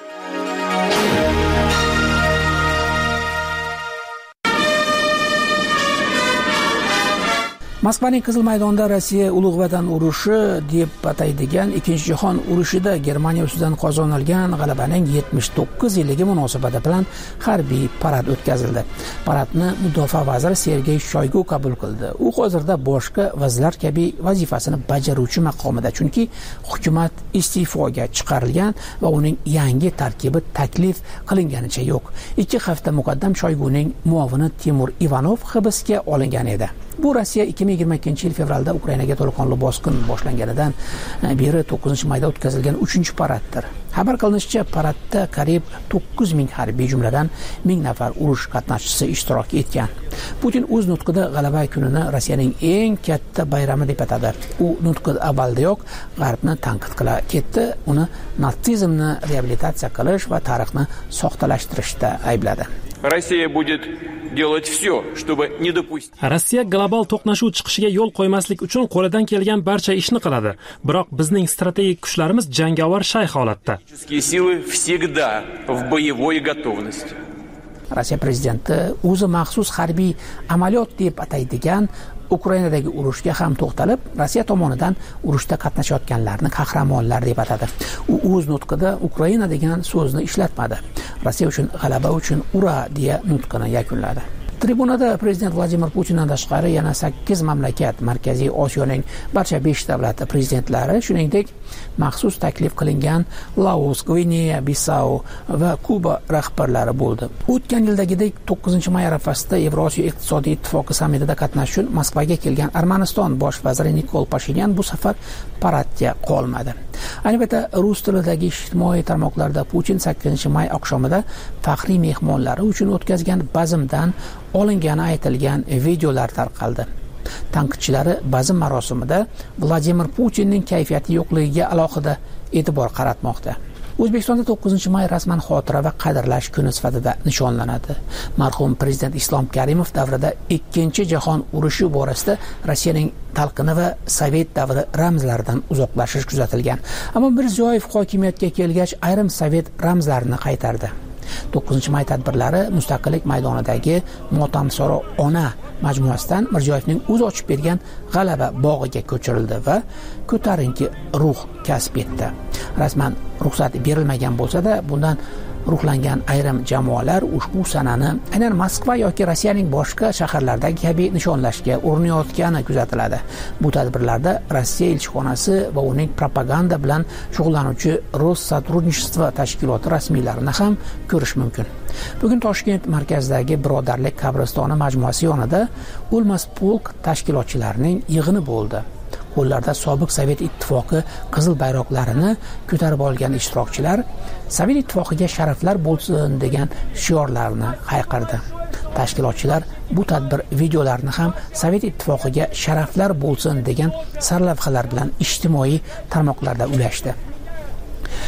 Moskvaning Qizil maydonida Rossiya ulug' vatan urushi deb ataydigan ikkinchi jahon urushida Germaniya ustidan qozonilgan g'alabaning yetmish to'qqiz yilligi munosabati bilan harbiy parad o'tkazildi. Paradni mudofaa vaziri Sergey Shoygu qabul qildi. U hozirda boshqa vazirlar kabi vazifasini bajaruvchi maqomida, chunki hukumat iste'foga chiqarilgan va uning yangi tarkibi taklif qilinganicha yo'q. ikki hafta muqaddam Shoyguning muovini Timur Ivanov hibsga olingan edi. Bu Rossiya ikki ming yigirma ikkinchi yil fevralda Ukrainaga to'laqonli bosqin boshlanganidan beri to'qqizinchi mayda o'tkazilgan uchinchi paraddir. Xabar qilinishicha, paradda qariyb to'qqiz ming harbiy, jumladan ming nafar urush qatnashchisi ishtirok etgan. Putin o'z nutqida g'alaba kunini Rossiyaning eng katta bayrami deb atadi. U nutqida avvaldayoq G'arbni tanqid qila ketdi, uni natsizmni reabilitatsiya qilish va tarixni soxtalashtirishda aybladi. Rossiya будет делать все, чтобы не допустить. Rossiya global to'qnashuv chiqishiga yo'l qo'ymaslik uchun qo'lidan kelgan barcha ishni qiladi. Biroq bizning strategik kuchlarimiz jangovar shay holatda. Силы всегда в боевой готовности. Rossiya prezidenti o'zi maxsus harbiy amaliyot deb ataydigan Ukrainadagi urushga ham to'xtalib, Rossiya tomonidan urushda qatnashayotganlarni qahramonlar deb atadi. U o'z nutqida Ukraina degan so'zni ishlatmadi. Rossiya uchun g'alaba uchun ura deya nutqini yakunladi. Tribunada prezident Vladimir Putindan tashqari yana sakkiz mamlakat, Markaziy Osiyoning barcha besh davlati prezidentlari, shuningdek maxsus taklif qilingan Laos, Gvineya, Bissau va Kuba rahbarlari bo'ldi. O'tgan yildagidek to'qqizinchi may arafasida Yevrosiyo iqtisodiy ittifoqi sammitida qatnashish uchun Moskvaga kelgan Armaniston bosh vaziri Nikol Pashinyan bu safar paradga qolmadi. Ayni paytda rus tilidagi ijtimoiy tarmoqlarda Putin sakkizinchi may oqshomida faxriy mehmonlari uchun o'tkazgan bazmdan olingani aytilgan videolar tarqaldi. Tanqidchilari bazm marosimida Vladimir Putinning kayfiyati yo'qligiga alohida e'tibor qaratmoqda. O'zbekistonda to'qqizinchi may rasman xotira va qadrlash kuni sifatida nishonlanadi. Marhum prezident Islom Karimov davrida ikkinchi jahon urushi borasida Rossiyaning talqini va sovet davri ramzlaridan uzoqlashish kuzatilgan. Ammo Mirziyoyev hokimiyatga kelgach ayrim sovet ramzlarini qaytardi. to'qqizinchi may tadbirlari Mustaqillik maydonidagi Motamsaro ona majmuasidan Mirziyoyevning o'zi ochib bergan G'alaba bog'iga ko'chirildi va ko'tarinki ruh kasb etdi. Rasman ruxsat berilmagan bo'lsa-da, bundan ruhlangan ayrim jamoalar ushbu sanani aynan Moskva yoki Rossiyaning boshqa shaharlaridagi kabi nishonlashga urinayotgani kuzatiladi. Bu tadbirlarda Rossiya elchixonasi va uning propaganda bilan shug'ullanuvchi Rossodrudnичество tashkiloti rasmiylarini ham ko'rish mumkin. Bugun Toshkent markazidagi Birodarlik qabristoni majmuasi yonida O'lmas polk tashkilotchilarining yig'ini bo'ldi. Qo'llarda sobiq Sovet ittifoqi qizil bayroqlarini ko'tarib olgan ishtirokchilar Sovet ittifoqiga sharaflar bo'lsin degan shiorlarni hayqirdi. Tashkilotchilar bu tadbir videolarini ham Sovet ittifoqiga sharaflar bo'lsin degan sarlavhalar bilan ijtimoiy tarmoqlarda ulashdi.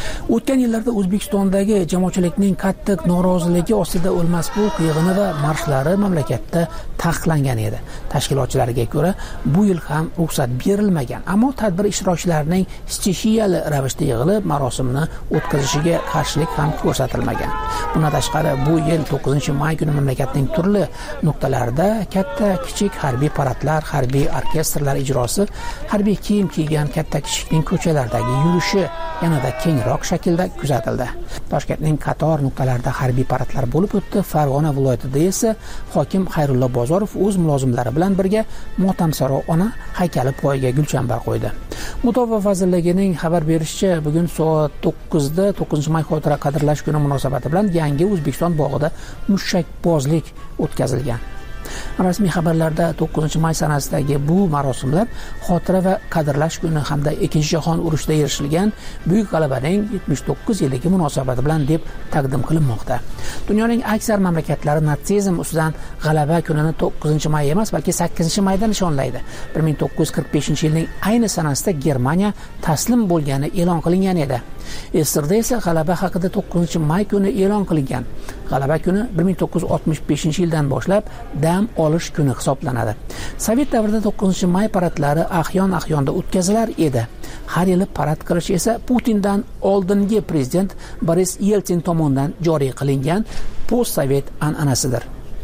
O'tgan yillarda O'zbekistondagi jamoatchilikning qattiq noroziligi ostida o'lmas bulq yig'ini va marshlari mamlakatda taqiqlangan edi. Tashkilotchilarga ko'ra, bu yil ham ruxsat berilmagan, ammo tadbir ishtirokchilarining stixiyali ravishda yig'ilib marosimni o'tkazishiga qarshilik ham ko'rsatilmagan. Bundan tashqari, bu yil to'qqizinchi may kuni mamlakatning turli nuqtalarida katta kichik harbiy paradlar, harbiy orkestrlar ijrosi, harbiy kiyim kiygan katta kichikning ko'chalardagi yurishi yanada kengroq shaklda kuzatildi. Toshkentning qator nuqtalarida harbiy paradlar bo'lib o'tdi. Farg'ona viloyatida esa hokim Xayrullo Bozorov o'z mulozimlari bilan birga Motamsaro ona haykali poyiga gulchambar qo'ydi. Mudofaa vazirligining xabar berishicha, bugun soat to'qqizda to'qqizinchi may xotira qadrlash kuni munosabati bilan yangi O'zbekiston bog'ida mushakbozlik o'tkazilgan. Rasmiy xabarlarda to'qqizinchi may sanasidagi bu marosimlar xotira va qadrlash kuni hamda Ikkinchi jahon urushida erishilgan buyuk g'alabaning yetmish to'qqiz yilligi munosabati bilan deb taqdim qilinmoqda. Dunyoning aksar mamlakatlari natsizm ustidan g'alaba kunini to'qqizinchi may emas, balki sakkizinchi mayda nishonlaydi. bir ming to'qqiz yuz qirq beshinchi yilning ayni sanasida Germaniya taslim bo'lgani e'lon qilingan edi. Esirda esa g'alaba haqida to'qqizinchi may kuni e'lon qilingan. G'alaba kuni bir ming to'qqiz yuz oltmish beshinchi yildan boshlab dam olish kuni hisoblanadi. Sovet davrida to'qqizinchi may paradlari ahyon-ahyonda o'tkazilar edi. Har yili parad qilish esa Putindan oldingi prezident Boris Yeltsin tomonidan joriy qilingan post-sovet an'anasidir.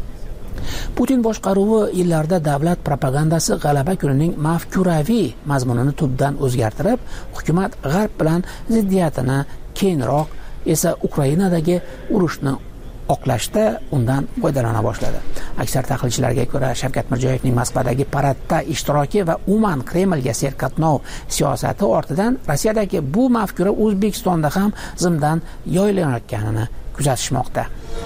Putin boshqaruvi yillarda davlat propagandasi g'alaba kunining mafkuraviy mazmunini tubdan o'zgartirib, hukumat g'arb bilan ziddiyatini, keyinroq esa Ukrainadagi urushni oqlashda undan foydalana boshladi. Aksar tahlilchilarga ko'ra, Shavkat Mirziyoyevning Moskvadagi paradda ishtiroki va umuman Kremlga serqatnov siyosati ortidan Rossiyadagi bu mafkura O'zbekistonda ham zimdan yoylanayotganini kuzatishmoqda.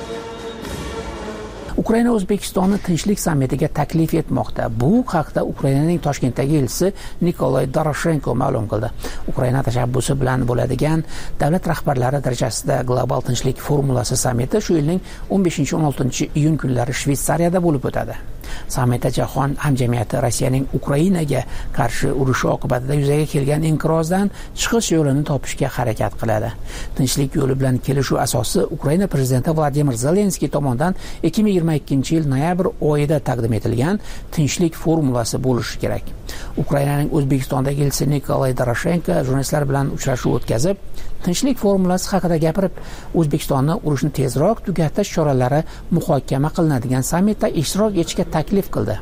Ukraina O'zbekistonni tinchlik sammitiga taklif etmoqda. Bu haqda Ukrainaning Toshkentdagi elchisi Nikolay Doroshenko ma'lum qildi. Ukraina tashabbusi bilan bo'ladigan davlat rahbarlari darajasida global tinchlik formulasi sammiti shu yilning o'n beshinchi o'n oltinchi iyun kunlari Shveysariyada bo'lib o'tadi. Sammitda jahon hamjamiyati Rossiyaning Ukrainaga qarshi urushi oqibatida yuzaga kelgan inqirozdan chiqish yo'lini topishga harakat qiladi. Tinchlik yo'li bilan kelishuv asosi Ukraina prezidenti Vladimir Zelenskiy tomonidan ikki ming yigirma ikkinchi yil noyabr oyida taqdim etilgan tinchlik formulasi bo'lishi kerak. Ukrainaning O'zbekistondagi elchisi Nikolay Doroshenko jurnalistlar bilan uchrashuv o'tkazib, tinchlik formulasi haqida gapirib, O'zbekistonni urushni tezroq tugatish choralari muhokama qilinadigan sammitda ishtirok etishga taklif qildi.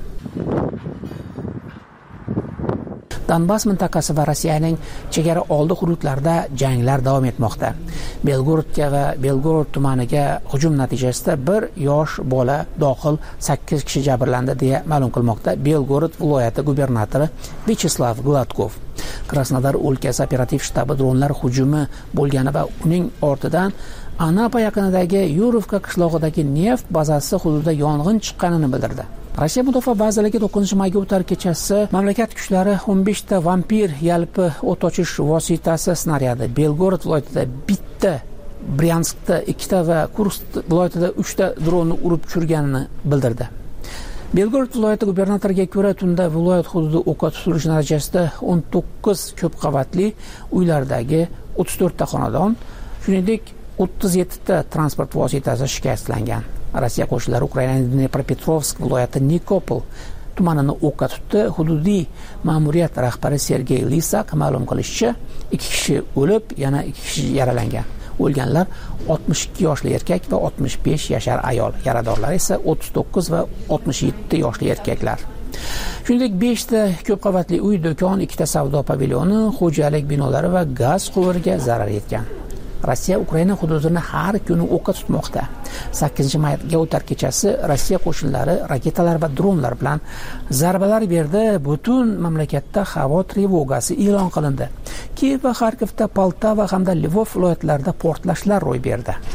Donbass mintaqasi va Rossiyaning chegara oldi hududlarida janglar davom etmoqda. Belgorodga va Belgorod tumaniga hujum natijasida bir yosh bola dohil sakkiz kishi jabrlandi deya ma'lum qilmoqda Belgorod viloyati gubernatori Vyacheslav Gladkov. Krasnodar o'lkasi operativ shtabi dronlar hujumi bo'lgani va uning ortidan Anapa yaqinidagi Yurovka qishlog'idagi neft bazasi hududida yong'in chiqqanini bildirdi. Rossiya mudofaa vazirligi to'qqizinchi mayga o'tar kechasi mamlakat kuchlari o'n besh ta vampir yalpi o't ochish vositasi snaryadi Belgorod viloyatida bitta, Bryanskda ikkita va Kursk viloyatida uchta dronni urib tushirganini bildirdi. Belgorod viloyati gubernatoriga ko'ra, tunda viloyat hududi o'qqa tutilishi natijasida o'n to'qqiz ko'p qavatli uylardagi o'ttiz to'rt ta xonadon, shuningdek o'ttiz yetti ta transport vositasi shikastlangan. Rossiya qo'shinlari Ukrainaning Dnepropetrovsk viloyati Nikopol tumanini o'qqa tutdi. Hududiy ma'muriyat rahbari Sergey Lisak ma'lum qilishicha, ikki kishi o'lib, yana ikki kishi yaralangan. O'lganlar oltmish ikki yoshli erkak va oltmish besh yashar ayol. Yaradorlar esa o'ttiz to'qqiz va oltmish yetti yoshli erkaklar. Shuningdek, besh ta ko'p qavatli uy, do'kon, ikkita savdo pavilyoni, xo'jalik binolari va gaz quvuriga zarar yetgan. Rossiya Ukraina hududini har kuni o'qqa tutmoqda. sakkizinchi mayga o'tar kechasi Rossiya qo'shinlari raketalar va dronlar bilan zarbalar berdi. Butun mamlakatda havo trevogasi e'lon qilindi. Kiyev va Xarkovda, Poltava hamda Lvov viloyatlarida portlashlar ro'y berdi.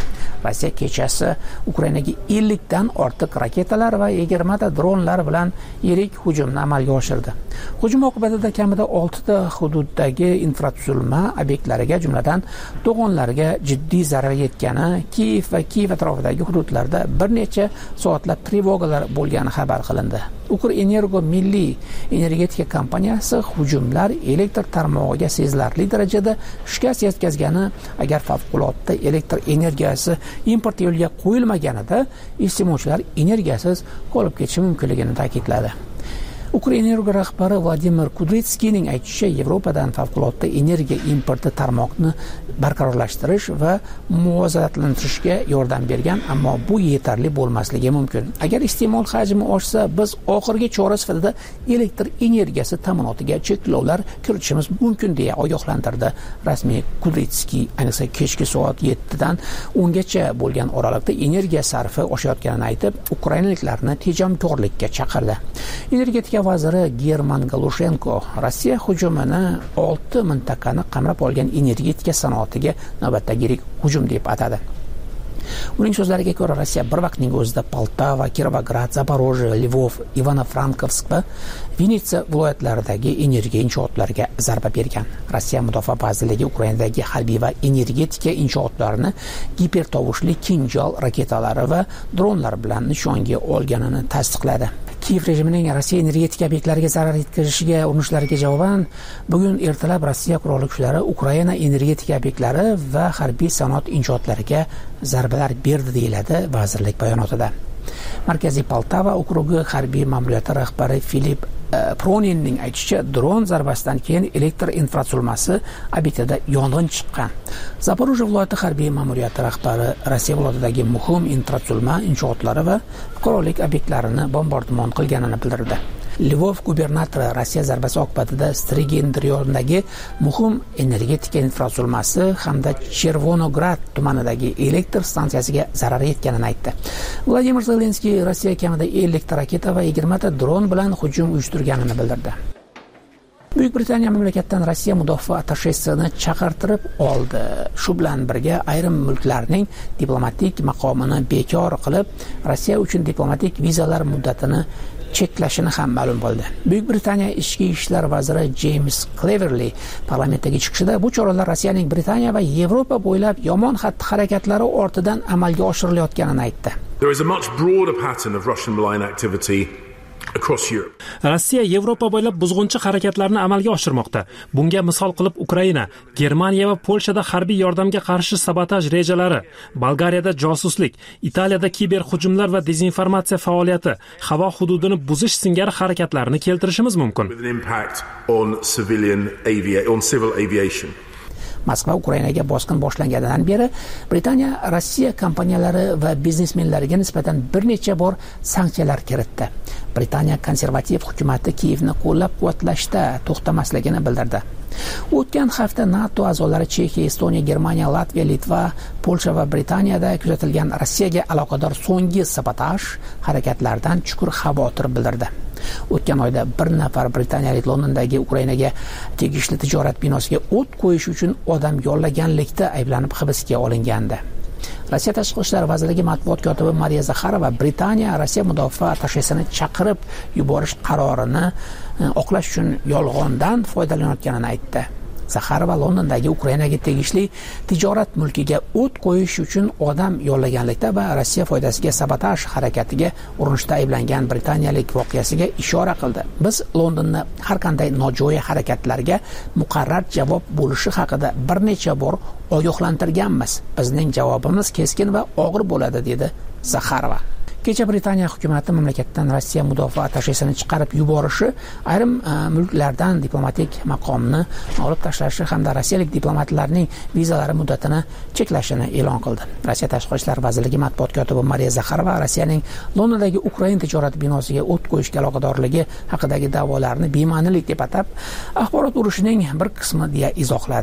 Rossiya kechasi Ukrainaga ellik dan ortiq raketalar va yigirma ta dronlar bilan yirik hujumni amalga oshirdi. Hujum oqibatida kamida olti ta hududdagi infratuzilma obyektlariga, jumladan to'g'onlarga jiddiy zarar yetgani, Kiyev va Kiyev atrofidagi hududlarda bir necha soatlab trevogalar bo'lgani xabar qilindi. Ukrenergo milliy energetika kompaniyasi hujumlar elektr tarmog'iga sezilarli darajada shikast yetkazgani, agar favqulodda elektr energiyasi import yo'liga qo'yilmaganida iste'molchilar energiyasiz qolib ketishi mumkinligini ta'kidladi. Ukrenergo rahbari Vladimir Kudrytskiyning aytishicha, Yevropadan favqulodda energiya importi tarmoqni barqarorlashtirish va muvozanatlantirishga yordam bergan, ammo bu yetarli bo'lmasligi mumkin. Agar iste'mol hajmi oshsa, biz oxirgi chora sifatida elektr energiyasi ta'minotiga cheklovlar kiritishimiz mumkin deya ogohlantirdi rasmiy Kudrytskiy. Ayniqsa kechki soat yetti dan o'n gacha bo'lgan oralikda energiya sarfi oshayotganini aytib, ukrainaliklarni tejamkorlikka chaqirdi. Energetika vaziri German Galushenko Rossiya hujumini olti mintaqani qamrab olgan energetika sanoatiga navbatdagi yirik hujum deb atadi. Uning so'zlariga ko'ra, Rossiya bir vaqtning o'zida Poltava, Kirovograd, Zaporojye, Lvov, Ivano-Frankivsk va Vinitsa viloyatlaridagi energiya inshootlariga zarba bergan. Rossiya mudofaa vazirligi Ukrainadagi harbiy va energetika inshootlarini gipertovushli Kinjal raketalari va dronlar bilan nishonga olganini tasdiqladi. Kiyev rejimining Rossiya energetika obyektlariga zarar yetkazishiga urinishlariga javoban bugun ertalab Rossiya qurolli kuchlari Ukraina energetika obyektlari va harbiy sanoat inshootlariga zarbalar berdi, deyiladi vazirlik bayonotida. Markaziy Poltava okrugi harbiy ma'muriyati rahbari Filip Proninning aytishicha, dron zarbasidan keyin elektr infratuzilmasi obyektida yong'in chiqqan. Zaporojye viloyati harbiy ma'muriyati rahbari Rossiya viloyatidagi muhim infratuzilma inshootlari va fuqarolik obyektlarini bombardimon qilganini bildirdi. Lvov gubernatori Rossiya zarbasi oqibatida Strigendriyondagi muhim energetika infratuzilmasi hamda Chervonograd tumanidagi elektr stansiyasiga zarar yetganini aytdi. Vladimir Zelenskiy Rossiya kamida ellik ta raketa va yigirma ta dron bilan hujum uyushtirganini bildirdi. Buyuk Britaniya mamlakatdan Rossiya mudofaa attashesini chaqirtirib oldi. Shu bilan birga ayrim mulklarning diplomatik maqomini bekor qilib, Rossiya uchun diplomatik vizalar muddatini cheklashini ham ma'lum bo'ldi. Buyuk Britaniya ichki ishlar vaziri James Cleverly parlamentdagi chiqishida bu choralar Rossiyaning Britaniya va Yevropa bo'ylab yomon xatti-harakatlari ortidan amalga oshirilayotganini aytdi. There is a much broader pattern of Russian malign activity across Europe. Rossiya Yevropa bo'ylab buzg'unchi harakatlarni amalga oshirmoqda. Bunga misol qilib Ukraina, Germaniya va Polshada harbiy yordamga qarshi sabotaj rejalari, Bolgariyada josuslik, Italiyada kiber hujumlar va dezinformatsiya faoliyati, havo hududini buzish singari harakatlarni keltirishimiz mumkin. With an impact on civilian avia- on civil aviation. Moskva Ukrainaga bosqin boshlanganidan beri Britaniya Rossiya kompaniyalari va biznesmenlariga nisbatan bir necha bor sanksiyalar kiritdi. Britaniya konservativ hukumati Kiyevni qo'llab-quvvatlashda to'xtamasligini bildirdi. O'tgan hafta NATO a'zolari Chexiya, Estoniya, Germaniya, Latviya, Litva, Polsha va Britaniyada kuzatilgan Rossiyaga aloqador so'nggi sabotaj harakatlaridan chuqur xavotir bildirdi. O'tgan oyda bir nafar britaniyalik Londondagi Ukrainaga tegishli tijorat binosiga o't qo'yish uchun odam yollaganlikda ayblanib hibsga olingandi. Rossiya Tashqi ishlar vazirligi matbuot kotibi Mariya Zakharova Britaniya Rossiya mudofaa attashesini chaqirib yuborish qarorini oqlash uchun yolg'ondan foydalanayotganini aytdi. Zakharova Londondagi Ukrainaga tegishli tijorat mulkiga o't qo'yish uchun odam yollaganlikda va Rossiya foydasiga sabotaj harakatiga urinishda ayblangan britaniyalik voqeasiga ishora qildi. Biz Londonni har qanday nojo'ya harakatlarga muqarrar javob bo'lishi haqida bir necha bor ogohlantirganmiz. Bizning javobimiz keskin va og'ir bo'ladi, dedi Zakharova. Kecha Britaniya hukumati mamlakatdan Rossiya mudofaa attashesini chiqarib yuborishi, ayrim mulklardan diplomatik maqomni olib tashlashi hamda rossiyalik diplomatlarning vizalari muddatini cheklashini e'lon qildi. Rossiya Tashqi ishlar vazirligi matbuot kotibi Mariya Zakharova Rossiyaning Londondagi Ukraina tijorat binosiga o't qo'yishga aloqadorligi haqidagi da'volarni bema'nilik deb atab, axborot urushining bir qismi deya izohladi.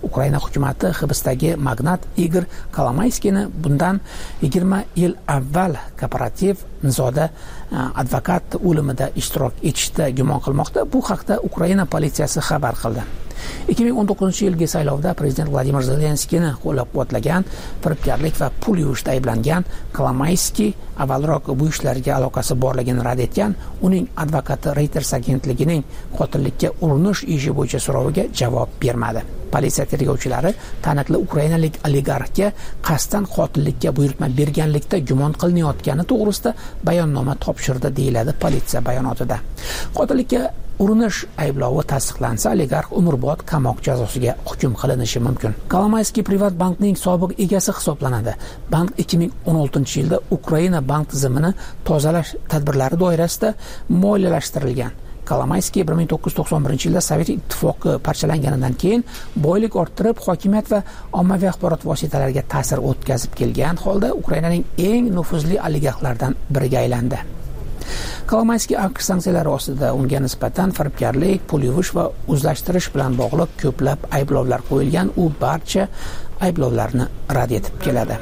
Ukraina hukumati hibsdagi magnat Igor Kolomayskiyni bundan yigirma yil avval kooperativ nizoda advokat o'limida ishtirok etishda gumon qilmoqda. Bu haqda Ukraina politsiyasi xabar qildi. ikki ming o'n to'qqizinchi yilgi saylovda prezident Vladimir Zelenskiyni qo'llab-quvvatlagan, firibgarlik va pul yuvishda ayblangan Kolomayskiy avvalroq bu ishlarga aloqasi borligini rad etgan. Uning advokati Reuters agentligining qotillikka urinish ishi bo'yicha so'roviga javob bermadi. Politsiya tergovchilari taniqli ukrainalik oligarxga qasddan qotillikka buyurtma berganlikda gumon qilinayotgani to'g'risida bayonnoma topshirdi, deyiladi politsiya bayonotida. Qotillikka urinish ayblovi tasdiqlansa, oligarx umrbod qamoq jazosiga hukm qilinishi mumkin. Kolomayskiy privat bankning sobiq egasi hisoblanadi. Bank ikki ming o'n oltinchi yilda Ukraina bank tizimini tozalash tadbirlari doirasida moliyalashtirilgan. Kolomayskiy bir ming to'qqiz yuz to'qson birinchi yilda Sovet ittifoqi parchalanganidan keyin boylik orttirib, hokimiyat va ommaviy axborot vositalariga ta'sir o'tkazib kelgan holda Ukrainaning eng nufuzli oligarxlardan biriga aylandi. Kolomayskiy AQSh sanksiyalari ostida unga nisbatan firibgarlik, pul yuvish va o'zlashtirish bilan bog'liq ko'plab ayblovlar qo'yilgan. U barcha ayblovlarni rad etib keladi.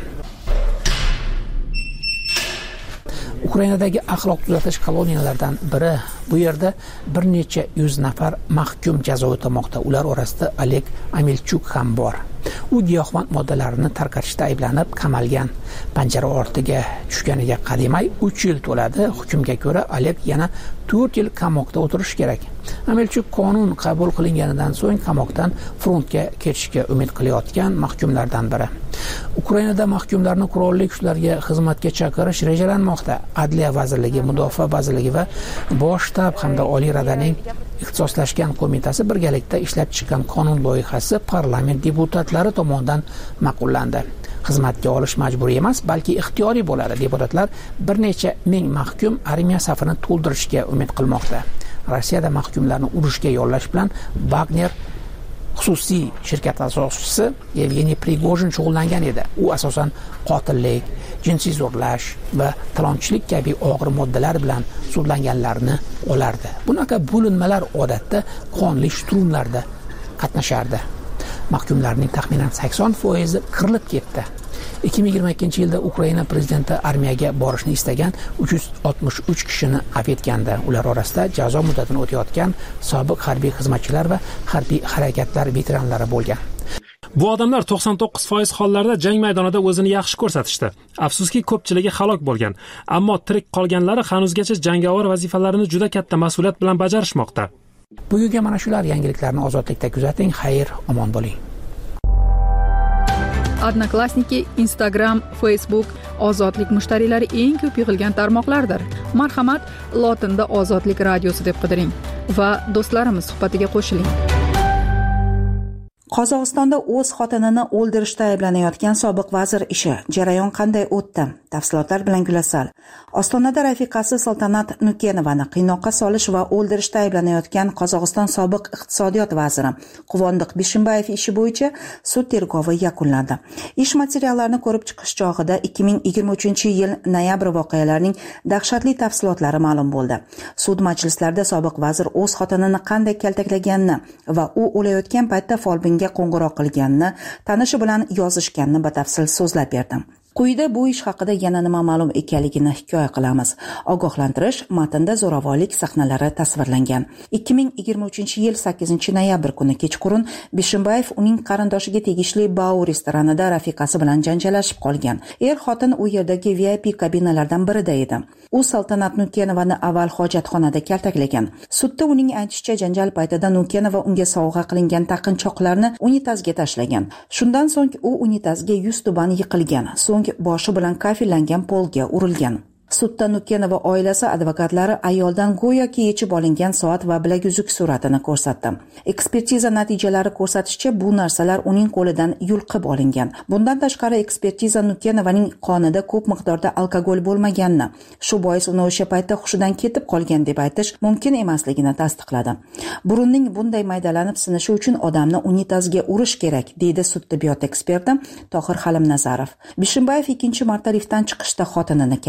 Ukrainadagi axloq tuzatish koloniyalaridan biri. Bu yerda bir necha yuz nafar mahkum jazo o'tamoqda. Ular orasida Oleg Amilchuk ham bor. U giyohvand moddalarni tarqatishda ayblanib qamalgan. Panjara ortiga tushganiga qadimay uch yil to'ladi. Hukmga ko'ra Oleg yana to'rt yil qamoqda o'tirishi kerak. Amilchuk qonun qabul qilinganidan so'ng qamoqdan frontga ketishga umid qilayotgan mahkumlardan biri. Ukrainada mahkumlarni qurolli kuchlarga xizmatga chaqirish rejalanmoqda. Adliya vazirligi, Mudofaa vazirligi va Bosh shtab hamda Oliy Radaning ixtisoslashgan qo'mitasi birgalikda ishlab chiqqan qonun loyihasi parlament deputatlari tomonidan ma'qullandi. Xizmatga olish majburiy emas, balki ixtiyoriy bo'ladi. Deputatlar bir necha ming mahkum armiya safini to'ldirishga umid qilmoqda. Rossiyada mahkumlarni urushga yollash bilan Wagner xususiy shirkat asoschisi Yevgeniy Prigojin shug'ullangan edi. U asosan qotillik, jinsiy zo'rlash va talonchilik kabi og'ir moddalar bilan sudlanganlarni olardi. Bunaqa bo'linmalar odatda qonli shturmlarda qatnashardi. Mahkumlarning taxminan sakson foizi qirilib ketdi. ikki ming yigirma ikkinchi yilda Ukraina prezidenti armiyaga borishni istagan uch yuz oltmish uch kishini afv etgandi. Ular orasida jazo muddatini o'tayotgan sobiq harbiy xizmatchilar va harbiy harakatlar veteranlari bo'lgan. Bu odamlar to'qson to'qqiz foiz hollarda jang maydonida o'zini yaxshi ko'rsatishdi. Afsuski ko'pchiligi halok bo'lgan, ammo tirik qolganlari hanuzgacha jangovar vazifalarini juda katta mas'uliyat bilan bajarishmoqda. Bugunga mana shular yangiliklarni ozodlikda kuzating. Xayr, omon bo'ling. Odnoklassniki, Instagram, Facebook ozodlik mushtariylari eng ko'p yig'ilgan tarmoqlardir. Marhamat, lotinda Ozodlik radiosi deb qidiring va do'stlarimiz suhbatiga qo'shiling. Qozog'istonda o'z xotinini o'ldirishda ayblanayotgan sobiq vazir ishi. Jarayon qanday o'tdi? Tafsilotlar bilan Gulasal. Ostonada rafiqasi Saltanat Nukenovani qiynoqqa solish va o'ldirishda ayblanayotgan Qozog'iston sobiq iqtisodiyot vaziri Quvondiq Bishimbayev ishi bo'yicha sud tergovi yakunlandi. Ish materiallarini ko'rib chiqish chog'ida ikki ming yigirma uchinchi yil noyabr voqealarining dahshatli tafsilotlari ma'lum bo'ldi. Sud majlislarida sobiq vazir o'z xotinini qanday kaltaklaganini va u o'layotgan paytda folbinga qo'ng'iroq qilganini, tanishi bilan yozishganini batafsil so'zlab berdi. Quyida bu ish haqida yana nima ma'lum ekanligini hikoya qilamiz. Ogohlantirish: matnda zo'ravonlik sahnalari tasvirlangan. ikki ming yigirma uchinchi yil sakkizinchi noyabr kuni kechqurun Bishimbayev uning qarindoshiga tegishli Bau restoranida rafiqasi bilan janjallashib qolgan. Er-xotin u yerdagi V I P kabinalardan birida edi. U Saltanat Nukenovani avval hojatxonada kaltaklagan. Sudda uning aytishicha, janjal paytida Nukenova unga sovg'a qilingan taqinchoqlarni unitazga tashlagan. Shundan so'ng u unitazga yuz tuban yiqilgan. So'ng boshi bilan kafillangan polga urilgan. Sudda Nukenova oilasi advokatlari ayoldan go'yoki yechib olingan soat va bilaguzuk suratini ko'rsatdi. Ekspertiza natijalari ko'rsatishicha, bu narsalar uning qo'lidan yulqib olingan. Bundan tashqari ekspertiza Nukenovaning qonida ko'p miqdorda alkogol bo'lmaganini, shu bois uni o'sha paytda hushidan ketib qolgan deb aytish mumkin emasligini tasdiqladi. Burunning bunday maydalanib sinishi uchun odamni unitazga urish kerak, deydi sud tibbiyot eksperti Tohir Halimnazarov. Bishimbayev ikkinchi marta liftdan chiqishda xotinini kaltaklagan.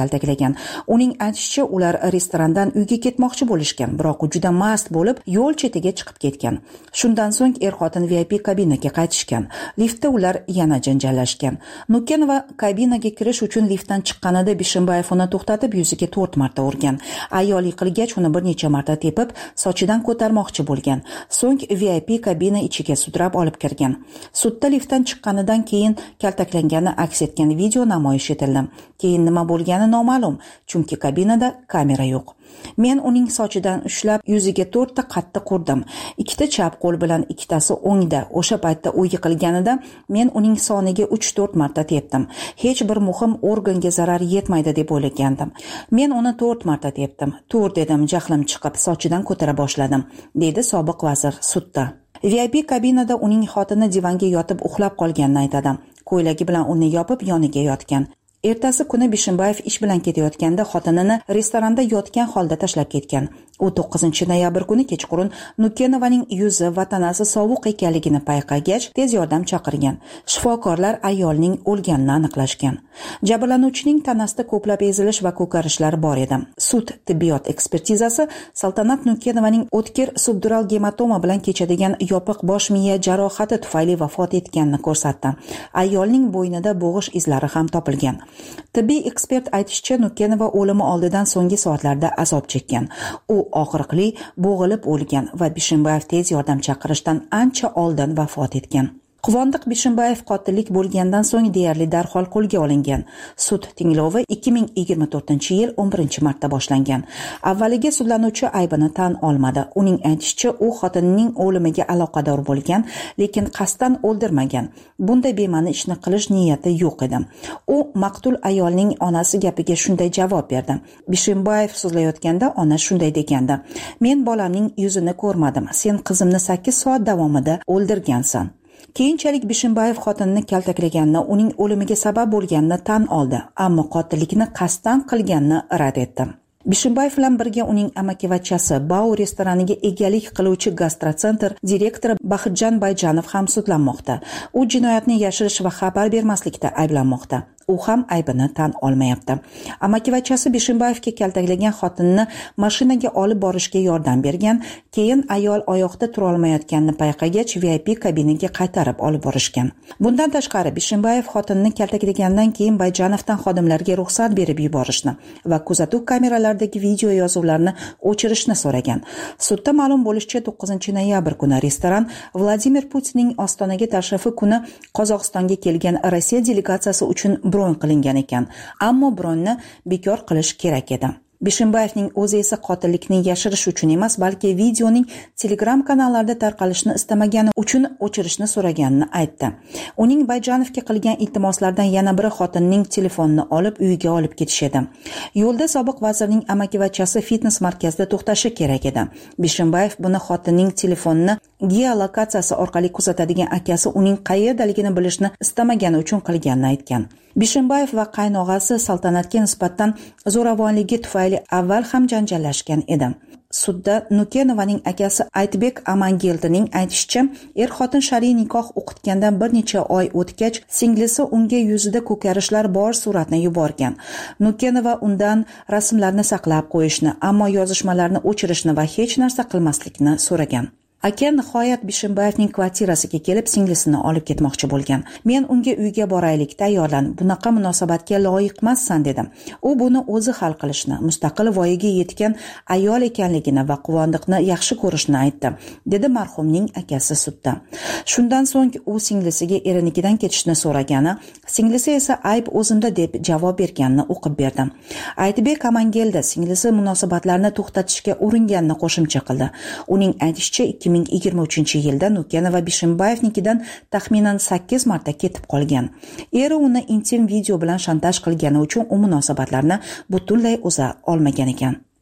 bo'lgan. Uning aytishicha, ular restorandan uyga ketmoqchi bo'lishgan, biroq u juda mast bo'lib, yo'l chetiga chiqib ketgan. Shundan so'ng er-xotin V I P kabinaga qaytishgan. Liftda ular yana janjallashgan. Nukenova kabinaga kirish uchun liftdan chiqqanida Bishimbayev uni to'xtatib, yuziga to'rt marta urgan. Ayol yiqilgach, uni bir necha marta tepib, sochidan ko'tarmoqchi bo'lgan. So'ng V I P kabina ichiga sudrab olib kirgan. Sudda liftdan chiqqanidan keyin kaltaklangani aks etgan video namoyish etildi. Keyin nima bo'lgani noma'lum, chunki kabinada kamera yo'q. Men uning sochidan ushlab, yuziga to'rtta qattiq urdim. Ikkita chap qo'l bilan, ikkitasi o'ngda. O'sha paytda u yiqilganida men uning soniga uch to'rt marta tepdim. Hech bir muhim organga zarar yetmaydi deb o'ylagandim. Men uni to'rt marta tepdim. Tur dedim, jahlim chiqib, sochidan ko'tara boshladim, dedi sobiq vazir sudda. V I P kabinada uning xotini divanga yotib uxlab qolganini aytadi. Ko'ylagi bilan uni yopib yoniga yotgan. Ertasi kuni Bishimbayev ish bilan ketayotganda xotinini restoranda yotgan holda tashlab ketgan. U to'qqizinchi noyabr kuni kechqurun Nukenovaning yuzi va tanasi sovuq ekanligini payqagach, tez yordam chaqirgan. Shifokorlar ayolning o'lganini aniqlashgan. Jabrlanuvchining tanasida ko'plab ezilish va ko'karishlar bor edi. Sud tibbiyot ekspertizasi Saltanat Nukenovaning o'tkir subdural gematoma bilan kechadigan yopiq bosh miya jarohati tufayli vafot etganini ko'rsatdi. Ayolning bo'ynida bo'g'ish izlari ham topilgan. Tibbiy ekspert aytishicha, Nukenova o'limi oldidan so'nggi soatlarda azob chekkan. U og'riqli bo'g'ilib o'lgan va Bishimbayev tez yordam chaqirishdan ancha oldin vafot etgan. Quvondiq Bishimbayev qotillik bo'lgandan so'ng deyarli darhol qo'lga olingan. Sud tinglovi ikki ming yigirma to'rtinchi yil o'n birinchi martda boshlangan. Avvaliga sudlanuvchi aybini tan olmadi. Uning aytishicha, u xotinining o'limiga aloqador bo'lgan, lekin qasddan o'ldirmagan. Bunday bema'ni ishni qilish niyati yo'q edi. U maqtul ayolning onasi gapiga shunday javob berdi. Bishimbayev so'zlayotganda ona shunday degandi: "Men bolamning yuzini ko'rmadim. Sen qizimni sakkiz soat davomida o'ldirgansan." Keyinchalik Bishimbayev xotinini kaltaklaganini, uning o'limiga sabab bo'lganini tan oldi, ammo qotillikni qasddan qilganini rad etdi. Bishimbayev bilan birga uning amakivachchasi, Bau restoraniga egalik qiluvchi Gastrocentr direktori Baxtjon Bayjanov ham sudlanmoqda. U jinoyatni yashirish va xabar bermaslikda ayblanmoqda. U ham aybini tan olmayapti. Amakivachchasi Bishimbayevga kaltaklagan xotinini mashinaga olib borishga yordam bergan, keyin ayol oyoqda tura olmayotganini payqagach V I P kabinaga qaytarib olib borishgan. Bundan tashqari Bishimbayev xotinini kaltaklagandan keyin Bayjanovdan xodimlarga ruxsat berib yuborishni va kuzatuv kameralaridagi video yozuvlarni o'chirishni so'ragan. Sudda ma'lum bo'lishicha, to'qqizinchi noyabr kuni restoran Vladimir Putinning Ostonaga tashrifi kuni Qozog'istonga kelgan Rossiya delegatsiyasi uchun bron qilingan ekan, ammo bronni bekor qilish kerak edi. Bishimbayevning o'zi esa qotillikni yashirish uchun emas, balki videoning Telegram kanallarida tarqalishini istamagani uchun o'chirishni so'raganini aytdi. Uning Bayjanovga qilgan iltimoslardan yana biri xotinining telefonini olib uyiga olib ketish edi. Yo'lda sobiq vazirning amakivachchasi fitnes markazida to'xtashi kerak edi. Bishimbayev buni xotinining telefonini geolokatsiyasi orqali kuzatadigan akasi uning qayerdaligini bilishni istamagani uchun qilganini aytgan. Bishimbayev va qaynog'asi Saltanatga nisbatan zo'ravonligi tufayli avval ham janjallashgan edi. Sudda Nukenovaning akasi Aytbek Amangeldining aytishicha, er-xotin shar'iy nikoh o'qitgandan bir necha oy o'tgach, singlisi unga yuzida ko'karishlar bor suratni yuborgan. Nukenova undan rasmlarni saqlab qo'yishni, ammo yozishmalarni o'chirishni va hech narsa qilmaslikni so'ragan. Aka nihoyat Bishimbayevning kvartirasiga kelib singlisini olib ketmoqchi bo'lgan. Men unga uyga boraylik, tayyorlan, bunaqa munosabatga loyiqmassan dedim. U buni o'zi hal qilishni, mustaqil voyaga yetgan ayol ekanligini va Quvondiqni yaxshi ko'rishni aytdi, dedi marhumning akasi sudda. Shundan so'ng u singlisiga erinikidan ketishni so'ragani, singlisi esa ayb o'zimda deb javob berganini o'qib berdi. Aytbek Amangeldi singlisi munosabatlarni to'xtatishga uringanini qo'shimcha qildi. Uning aytishicha, ikki ming yigirma uchinchi yilda Nukenova Bishimbayevnikidan taxminan sakkiz marta ketib qolgan. Eri uni intim video bilan shantaj qilgani uchun u munosabatlarni butunlay uza olmagan ekan.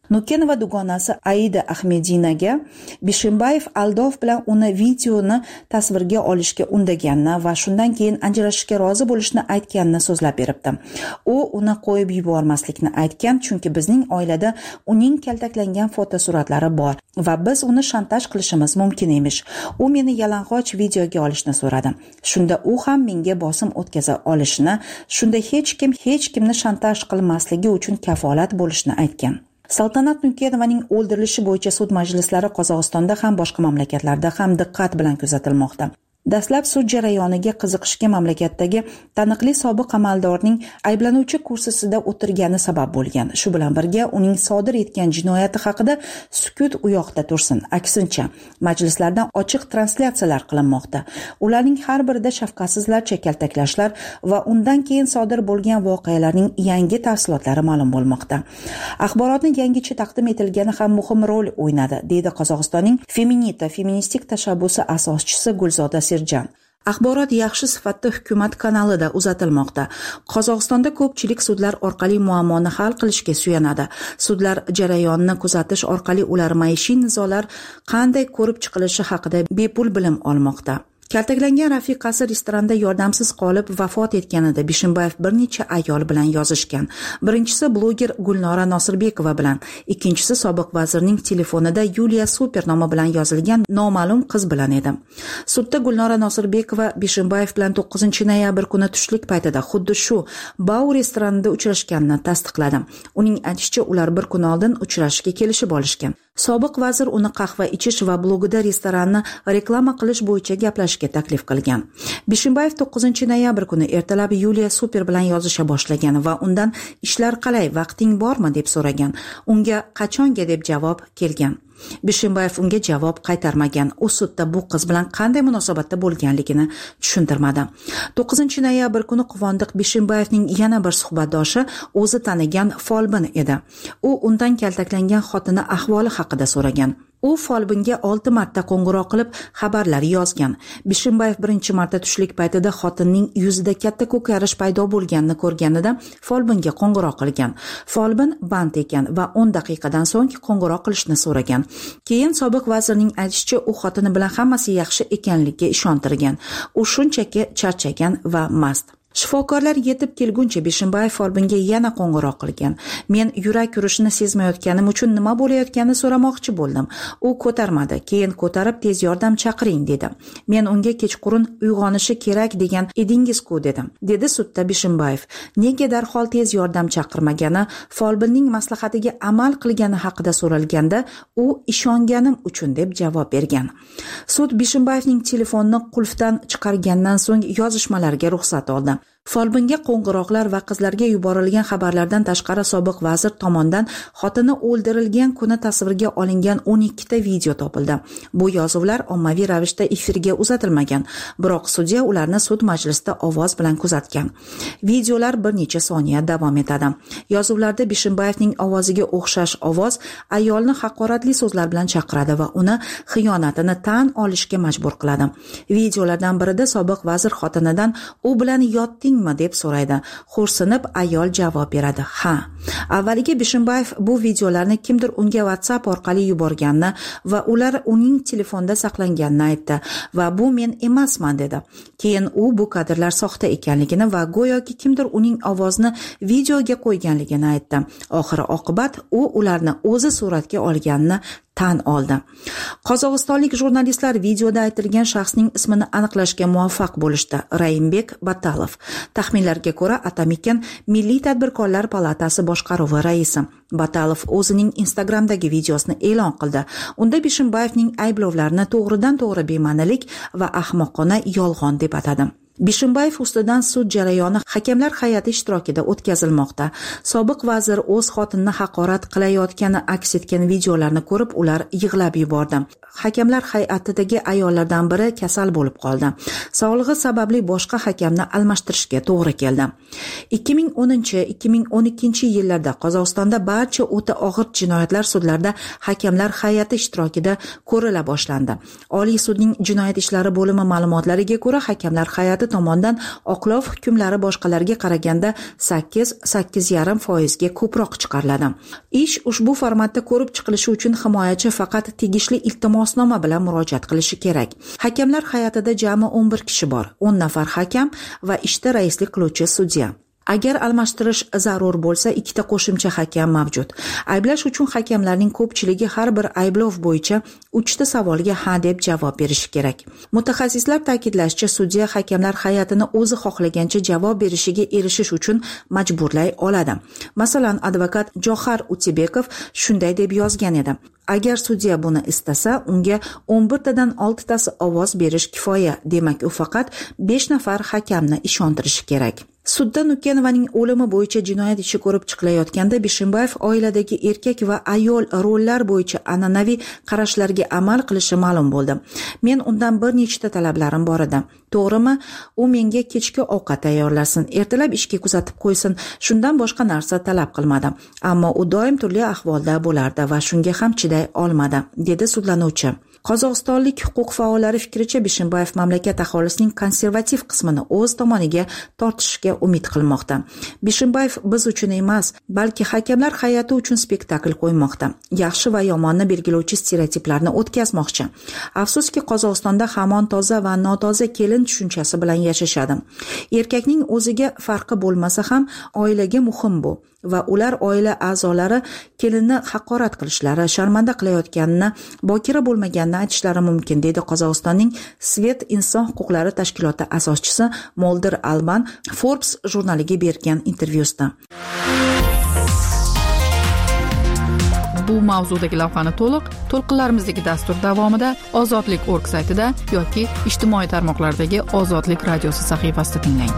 Nukenova dugonasi Aida Ahmedinaga Bishimbayev aldov bilan uni videoni tasvirga olishga undaganini va shundan keyin ajrashishga rozi bo'lishni aytganini so'zlab beribdi. U uni qo'yib yubormaslikni aytgan, chunki bizning oilada uning kaltaklangan fotosuratlari bor va biz uni shantaj qilishimiz mumkin emish. U meni yalang'och videoga olishni so'radi. Shunda u ham menga bosim o'tkaza olishini, shunda hech kim hech kimni shantaj qilmasligi uchun kafolat bo'lishni aytgan. Saltanat Nukenovaning o'ldirilishi bo'yicha sud majlislari Qozog'istonda ham boshqa mamlakatlarda ham diqqat bilan kuzatilmoqda. Dastlab sud jarayoniga qiziqishga mamlakatdagi taniqli sobiq amaldorning ayblanuvchi kursisida o'tirgani sabab bo'lgan. Shu bilan birga uning sodir etgan jinoyati haqida sukut u yoqda tursin. Aksincha, majlislardan ochiq translyatsiyalar qilinmoqda. Ularning har birida shafqatsizlarcha kaltaklashlar va undan keyin sodir bo'lgan voqealarning yangi tafsilotlari ma'lum bo'lmoqda. Axborotni yangicha taqdim etilgani ham muhim rol o'ynadi, deydi Qozog'istonning Feminita feministik tashabbusi asoschisi Gulzoda Serjan. Axborot yaxshi sifatda hukumat kanalida uzatilmoqda. Qozog'istonda ko'pchilik sudlar orqali muammoni hal qilishga suyanadi. Sudlar jarayonini kuzatish orqali ular maishiy nizolar qanday ko'rib chiqilishi haqida bepul bilim olmoqda. Kaltaklangan rafiqasi restoranda yordamsiz qolib vafot etganida Bishimbayev bir necha ayol bilan yozishgan. Birinchisi bloger Gulnora Nosirbekova bilan, ikkinchisi sobiq vazirning telefonida Yuliya Super nomi bilan yozilgan noma'lum qiz bilan edi. Sudda Gulnora Nosirbekova Bishimbayev bilan to'qqizinchi noyabr kuni tushlik paytida xuddi shu Bau restoranida uchrashganini tasdiqladi. Uning aytishicha, ular bir kun oldin uchrashishga kelishib olishgan. Sobiq vazir uni qahva ichish va blogida restoranni reklama qilish bo'yicha gaplashishga taklif qilgan. Bishimbayev to'qqizinchi noyabr kuni ertalab Yuliya Super bilan yozisha boshlagan va undan ishlar qalay, vaqting bormi deb so'ragan. Unga qachonga deb javob kelgan. Bishimbayev unga javob qaytarmagan. U sudda bu qiz bilan qanday munosabatda bo'lganligini tushuntirmadi. to'qqizinchi noyabr kuni Quvondiq Bishimbayevning yana bir suhbatdoshi o'zi tanigan Folbin edi. U undan kaltaklangan xotini ahvoli haqida so'ragan. U Folbinga olti marta qo'ng'iroq qilib xabarlar yozgan. Bishimbayev birinchi marta tushlik paytida xotinning yuzida katta ko'karish paydo bo'lganini ko'rganida Folbinga qo'ng'iroq qilgan. Folbin band ekan va o'n daqiqadan so'ng qo'ng'iroq qilishni so'ragan. Keyin sobiq vazirning aytishicha, u xotini bilan hammasi yaxshi ekanligiga ishontirgan. U shunchaki charchagan va mast. Shifokorlar yetib kelguncha Bishimbayev Folbinga yana qo'ng'iroq qilgan. Men yurak urishini sezmayotganim uchun nima bo'layotganini so'ramoqchi bo'ldim. U ko'tarmadi. Keyin ko'tarib tez yordam chaqiring dedi. Men unga kechqurun uyg'onishi kerak degan edingiz-ku dedim. Dedi sudda Bishimbayev. Nega darhol tez yordam chaqirmagani, Folbinning maslahatiga amal qilgani haqida so'ralganda, u ishonganim uchun deb javob bergan. Sud Bishimbayevning telefonini qulfdan chiqargandan so'ng yozishmalarga ruxsat oldi. Folbinga qo'ng'iroqlar va qizlarga yuborilgan xabarlardan tashqari sobiq vazir tomonidan xotini o'ldirilgan kuni tasvirga olingan o'n ikkita video topildi. Bu yozuvlar ommaviy ravishda efirga uzatilmagan, biroq sudya ularni sud majlisida ovoz bilan kuzatgan. Videolar bir necha soniya davom etadi. Yozuvlarda Bishimbayevning ovoziga o'xshash ovoz ayolni haqoratli so'zlar bilan chaqiradi va uni xiyonatini tan olishga majbur qiladi. Videolardan birida sobiq vazir xotinidan u bilan yotding deb so'raydi. Xo'rsinib ayol javob beradi. Ha. Avvaliga Bishimbayev bu videolarni kimdir unga WhatsApp orqali yuborganini va ular uning telefonda saqlanganini aytdi va bu men emasman dedi. Keyin u bu kadrlar soxta ekanligini va go'yoki kimdir uning ovozini videoga qo'yganligini aytdi. Oxiri oqibat u ularni o'zi suratga olganini tan oldi. Qozog'istonlik jurnalistlar videoda aytilgan shaxsning ismini aniqlashga muvaffaq bo'lishdi. Raimbek Batalov. Taxminlarga ko'ra, Atamikin Milliy tadbirkorlar palatasi boshqaruvi raisi. Batalov o'zining Instagramdagi videosini e'lon qildi. Unda Bishimbayevning ayblovlarini to'g'ridan-to'g'ri bema'nilik va ahmoqona yolg'on deb atadi. Bishimbayev ustidan sud jarayoni hakamlar hay'ati ishtirokida o'tkazilmoqda. Sobiq vazir o'z xotinini haqorat qilayotgani aks etgan videolarni ko'rib, ular yig'lab yubordi. Hakamlar hay'atidagi ayollardan biri kasal bo'lib qoldi. Sog'lig'i sababli boshqa hakamni almashtirishga to'g'ri keldi. ikki ming o'ninchi - ikki ming o'n ikkinchi yillarda Qozog'istonda barcha o'ta og'ir jinoyatlar sudlarida hakamlar hay'ati ishtirokida ko'rila boshlandi. Oliy sudning jinoyat ishlari bo'limi ma'lumotlariga ko'ra, hakamlar hay'ati tomonidan oqlov hukmlari boshqalarga qaraganda sakkiz sakkiz yarim foizga ko'proq chiqariladi. Ish ushbu formatda ko'rib chiqilishi uchun himoyachi faqat tegishli iltimosnoma bilan murojaat qilishi kerak. Hakamlar hay'atida jami o'n bir kishi bor, o'n nafar hakam va ishda raislik qiluvchi sudya. Agar almashtirish zarur bo'lsa, ikkita qo'shimcha hakam mavjud. Ayblash uchun hakamlarning ko'pchiligi har bir ayblov bo'yicha uchta savolga ha deb javob berishi kerak. Mutaxassislar ta'kidlashicha, sudya hakamlar hay'atini o'zi xohlagancha javob berishiga erishish uchun majburlay oladi. Masalan, advokat Johar Utibekov shunday deb yozgan edi: agar sudya buni istasa, unga o'n bir tadan olti tasi ovoz berish kifoya. Demak, u faqat besh nafar hakamni ishontirishi kerak. Sudda Nukenovaning o'limi bo'yicha jinoyat ishi ko'rib chiqilayotganda Bishimbayev oiladagi erkak va ayol rollar bo'yicha an'anaviy qarashlarga amal qilishi ma'lum bo'ldi. Men undan bir nechta talablarim bor edi. To'g'rimi, u menga kechki ovqat tayyorlasin, ertalab ishga kuzatib qo'ysin, shundan boshqa narsa talab qilmadi. Ammo u doim turli ahvolda bo'lardi va shunga ham chiday olmadi, dedi sudlanuvchi. Qozog'istonlik huquq faollari fikricha, Bishimbayev mamlakat aholisining konservativ qismini o'z tomoniga tortishga umid qilmoqda. Bishimbayev biz uchun emas, balki hakamlar hay'ati uchun spektakl qo'ymoqda. Yaxshi va yomonni belgilovchi stereotiplarni o'tkazmoqchi. Afsuski, Qozog'istonda hamon toza va notoza kelin tushunchasi bilan yashashadi. Erkakning o'ziga farqi bo'lmasa ham oilaga muhim bu va ular oila a'zolari kelinni haqorat qilishlari, sharmanda qilayotganini, bokira bo'lmaganini aytishlari mumkin, deydi Qozog'istonning Svet inson huquqlari tashkiloti asoschisi Moldir Alban Forbes jurnaliga bergan intervyusida. Bu mavzudagi lavhani to'liq to'lqinlarimizdagi dastur davomida ozodlik nokta org saytida yoki ijtimoiy tarmoqlardagi Ozodlik radiosi sahifasida tinglang.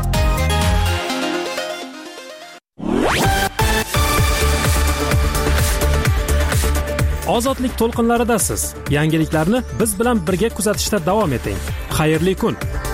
Ozodlik to'lqinlaridasiz. Yangiliklarni biz bilan birga kuzatishda davom eting. Xayrli kun.